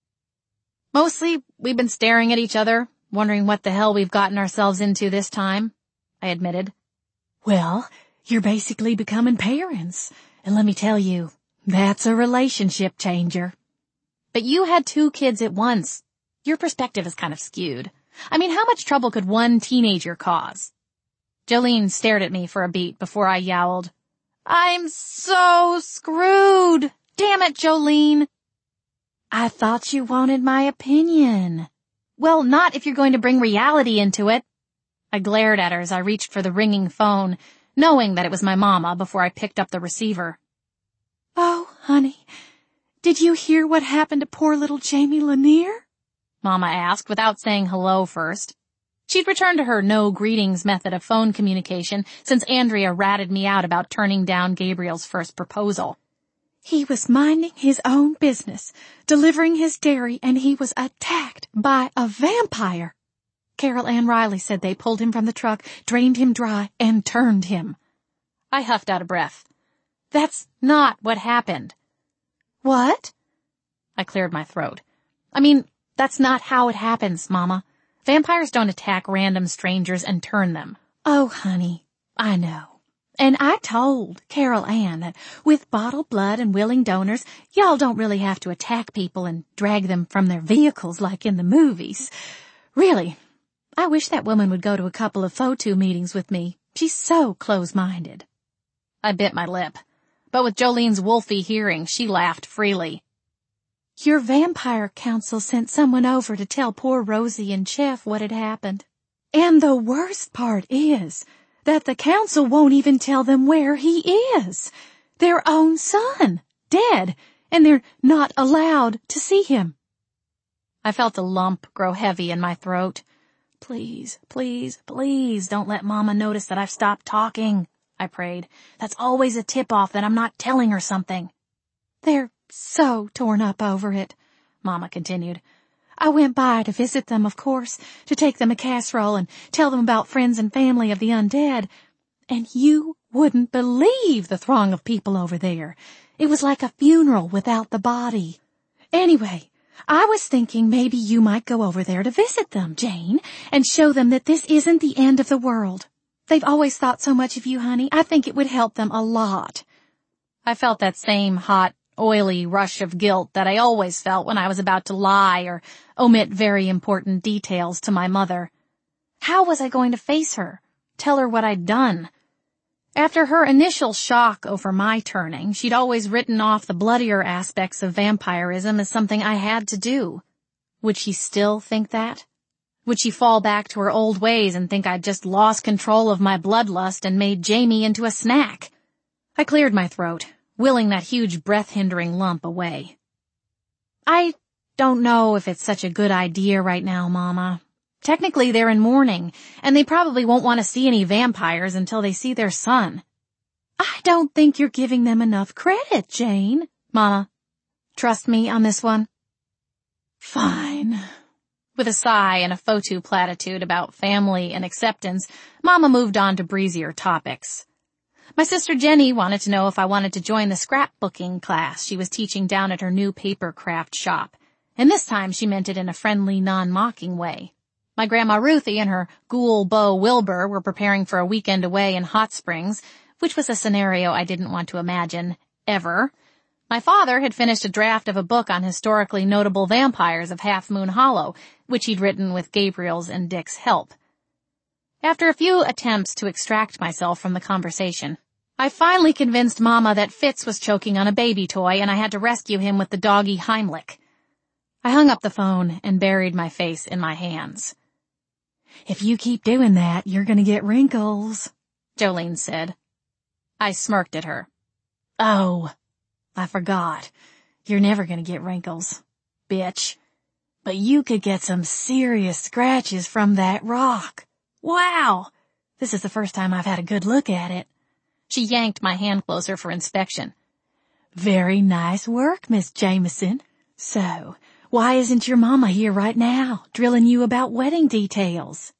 Speaker 3: Mostly, we've been staring at each other, wondering what the hell we've gotten ourselves into this time, I admitted.
Speaker 1: Well, you're basically becoming parents, and let me tell you, that's a relationship changer.
Speaker 3: But you had two kids at once. Your perspective is kind of skewed. I mean, how much trouble could one teenager cause? Jolene stared at me for a beat before I yowled, I'm so screwed! Damn it, Jolene!
Speaker 1: I thought you wanted my opinion.
Speaker 3: Well, not if you're going to bring reality into it. I glared at her as I reached for the ringing phone, knowing that it was my mama before I picked up the receiver.
Speaker 1: Oh, honey, did you hear what happened to poor little Jamie Lanier?
Speaker 3: Mama asked without saying hello first. She'd returned to her no-greetings method of phone communication since Andrea ratted me out about turning down Gabriel's first proposal.
Speaker 1: He was minding his own business, delivering his dairy, and he was attacked by a vampire. Carol Ann Riley said they pulled him from the truck, drained him dry, and turned him.
Speaker 3: I huffed out of breath. That's not what happened.
Speaker 1: What?
Speaker 3: I cleared my throat. I mean, that's not how it happens, Mama. Vampires don't attack random strangers and turn them.
Speaker 1: Oh, honey, I know. And I told Carol Ann that with bottled blood and willing donors, y'all don't really have to attack people and drag them from their vehicles like in the movies. Really, I wish that woman would go to a couple of photo meetings with me. She's so close-minded.
Speaker 3: I bit my lip. But with Jolene's wolfy hearing, she laughed freely.
Speaker 1: Your vampire council sent someone over to tell poor Rosie and Chef what had happened. And the worst part is that the council won't even tell them where he is. Their own son, dead, and they're not allowed to see him.
Speaker 3: I felt a lump grow heavy in my throat. Please, please, please don't let Mama notice that I've stopped talking, I prayed. That's always a tip-off that I'm not telling her something.
Speaker 1: They're so torn up over it, Mama continued. I went by to visit them, of course, to take them a casserole and tell them about friends and family of the undead. And you wouldn't believe the throng of people over there. It was like a funeral without the body. Anyway, I was thinking maybe you might go over there to visit them, Jane, and show them that this isn't the end of the world. They've always thought so much of you, honey. I think it would help them a lot.
Speaker 3: I felt that same hot, oily rush of guilt that I always felt when I was about to lie or omit very important details to my mother. How was I going to face her? Tell her what I'd done? After her initial shock over my turning, she'd always written off the bloodier aspects of vampirism as something I had to do. Would she still think that? Would she fall back to her old ways and think I'd just lost control of my bloodlust and made Jamie into a snack? I cleared my throat, willing that huge breath-hindering lump away. I don't know if it's such a good idea right now, Mama. Technically, they're in mourning, and they probably won't want to see any vampires until they see their son.
Speaker 1: I don't think you're giving them enough credit, Jane.
Speaker 3: Mama, trust me on this one?
Speaker 1: Fine.
Speaker 3: With a sigh and a photo platitude about family and acceptance, Mama moved on to breezier topics. My sister Jenny wanted to know if I wanted to join the scrapbooking class she was teaching down at her new paper craft shop, and this time she meant it in a friendly, non-mocking way. My Grandma Ruthie and her ghoul Beau Wilbur were preparing for a weekend away in Hot Springs, which was a scenario I didn't want to imagine, ever. My father had finished a draft of a book on historically notable vampires of Half Moon Hollow, which he'd written with Gabriel's and Dick's help. After a few attempts to extract myself from the conversation, I finally convinced Mama that Fitz was choking on a baby toy and I had to rescue him with the doggy Heimlich. I hung up the phone and buried my face in my hands.
Speaker 1: If you keep doing that, you're going to get wrinkles,
Speaker 3: Jolene said. I smirked at her.
Speaker 1: Oh, I forgot. You're never gonna get wrinkles, bitch. But you could get some serious scratches from that rock. Wow! This is the first time I've had a good look at it.
Speaker 3: She yanked my hand closer for inspection.
Speaker 1: Very nice work, Miss Jameson. So, why isn't your mama here right now, drilling you about wedding details?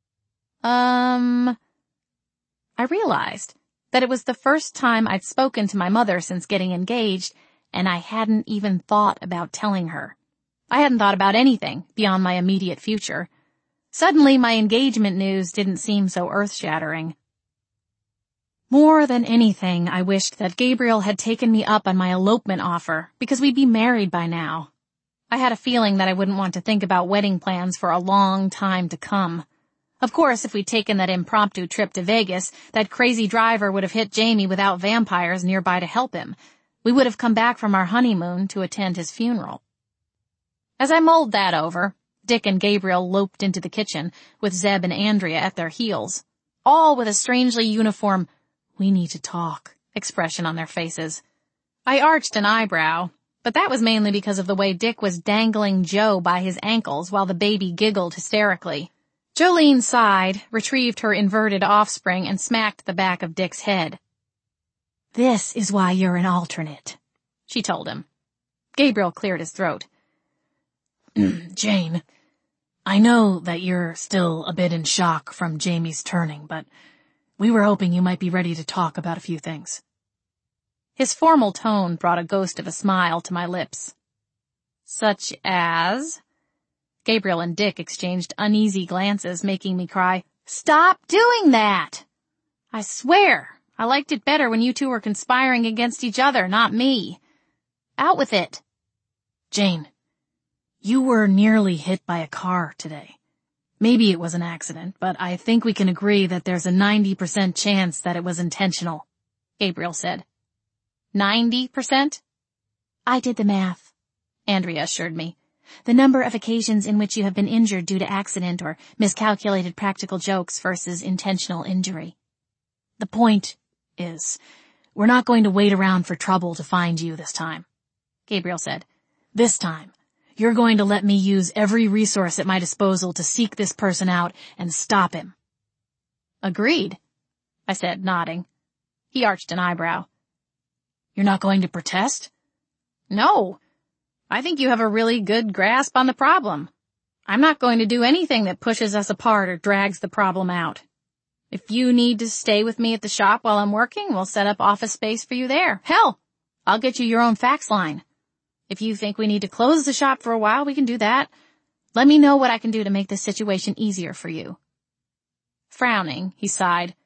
Speaker 3: Um, I realized that it was the first time I'd spoken to my mother since getting engaged, and I hadn't even thought about telling her. I hadn't thought about anything beyond my immediate future. Suddenly, my engagement news didn't seem so earth-shattering. More than anything, I wished that Gabriel had taken me up on my elopement offer, because we'd be married by now. I had a feeling that I wouldn't want to think about wedding plans for a long time to come. Of course, if we'd taken that impromptu trip to Vegas, that crazy driver would have hit Jamie without vampires nearby to help him. We would have come back from our honeymoon to attend his funeral. As I mulled that over, Dick and Gabriel loped into the kitchen, with Zeb and Andrea at their heels, all with a strangely uniform, "we need to talk" expression on their faces. I arched an eyebrow, but that was mainly because of the way Dick was dangling Joe by his ankles while the baby giggled hysterically. Jolene sighed, retrieved her inverted offspring, and smacked the back of Dick's head.
Speaker 1: "This is why you're an alternate,"
Speaker 3: she told him. Gabriel cleared his throat.
Speaker 1: "Jane, I know that you're still a bit in shock from Jamie's turning, but we were hoping you might be ready to talk about a few things."
Speaker 3: His formal tone brought a ghost of a smile to my lips. "Such as?" Gabriel and Dick exchanged uneasy glances, making me cry, "Stop doing that! I swear, I liked it better when you two were conspiring against each other, not me. Out with it."
Speaker 1: "Jane, you were nearly hit by a car today. Maybe it was an accident, but I think we can agree that there's a ninety percent chance that it was intentional,"
Speaker 3: Gabriel said. Ninety percent?
Speaker 1: "I did the math,"
Speaker 3: Andrea assured me.
Speaker 1: "The number of occasions in which you have been injured due to accident or miscalculated practical jokes versus intentional injury. The point is, we're not going to wait around for trouble to find you this time," Gabriel said. "This time, you're going to let me use every resource at my disposal to seek this person out and stop him."
Speaker 3: "Agreed," I said, nodding. He arched an eyebrow.
Speaker 1: "You're not going to protest?"
Speaker 3: "No. I think you have a really good grasp on the problem. I'm not going to do anything that pushes us apart or drags the problem out. If you need to stay with me at the shop while I'm working, we'll set up office space for you there. Hell, I'll get you your own fax line. If you think we need to close the shop for a while, we can do that. Let me know what I can do to make this situation easier for you." Frowning, he sighed.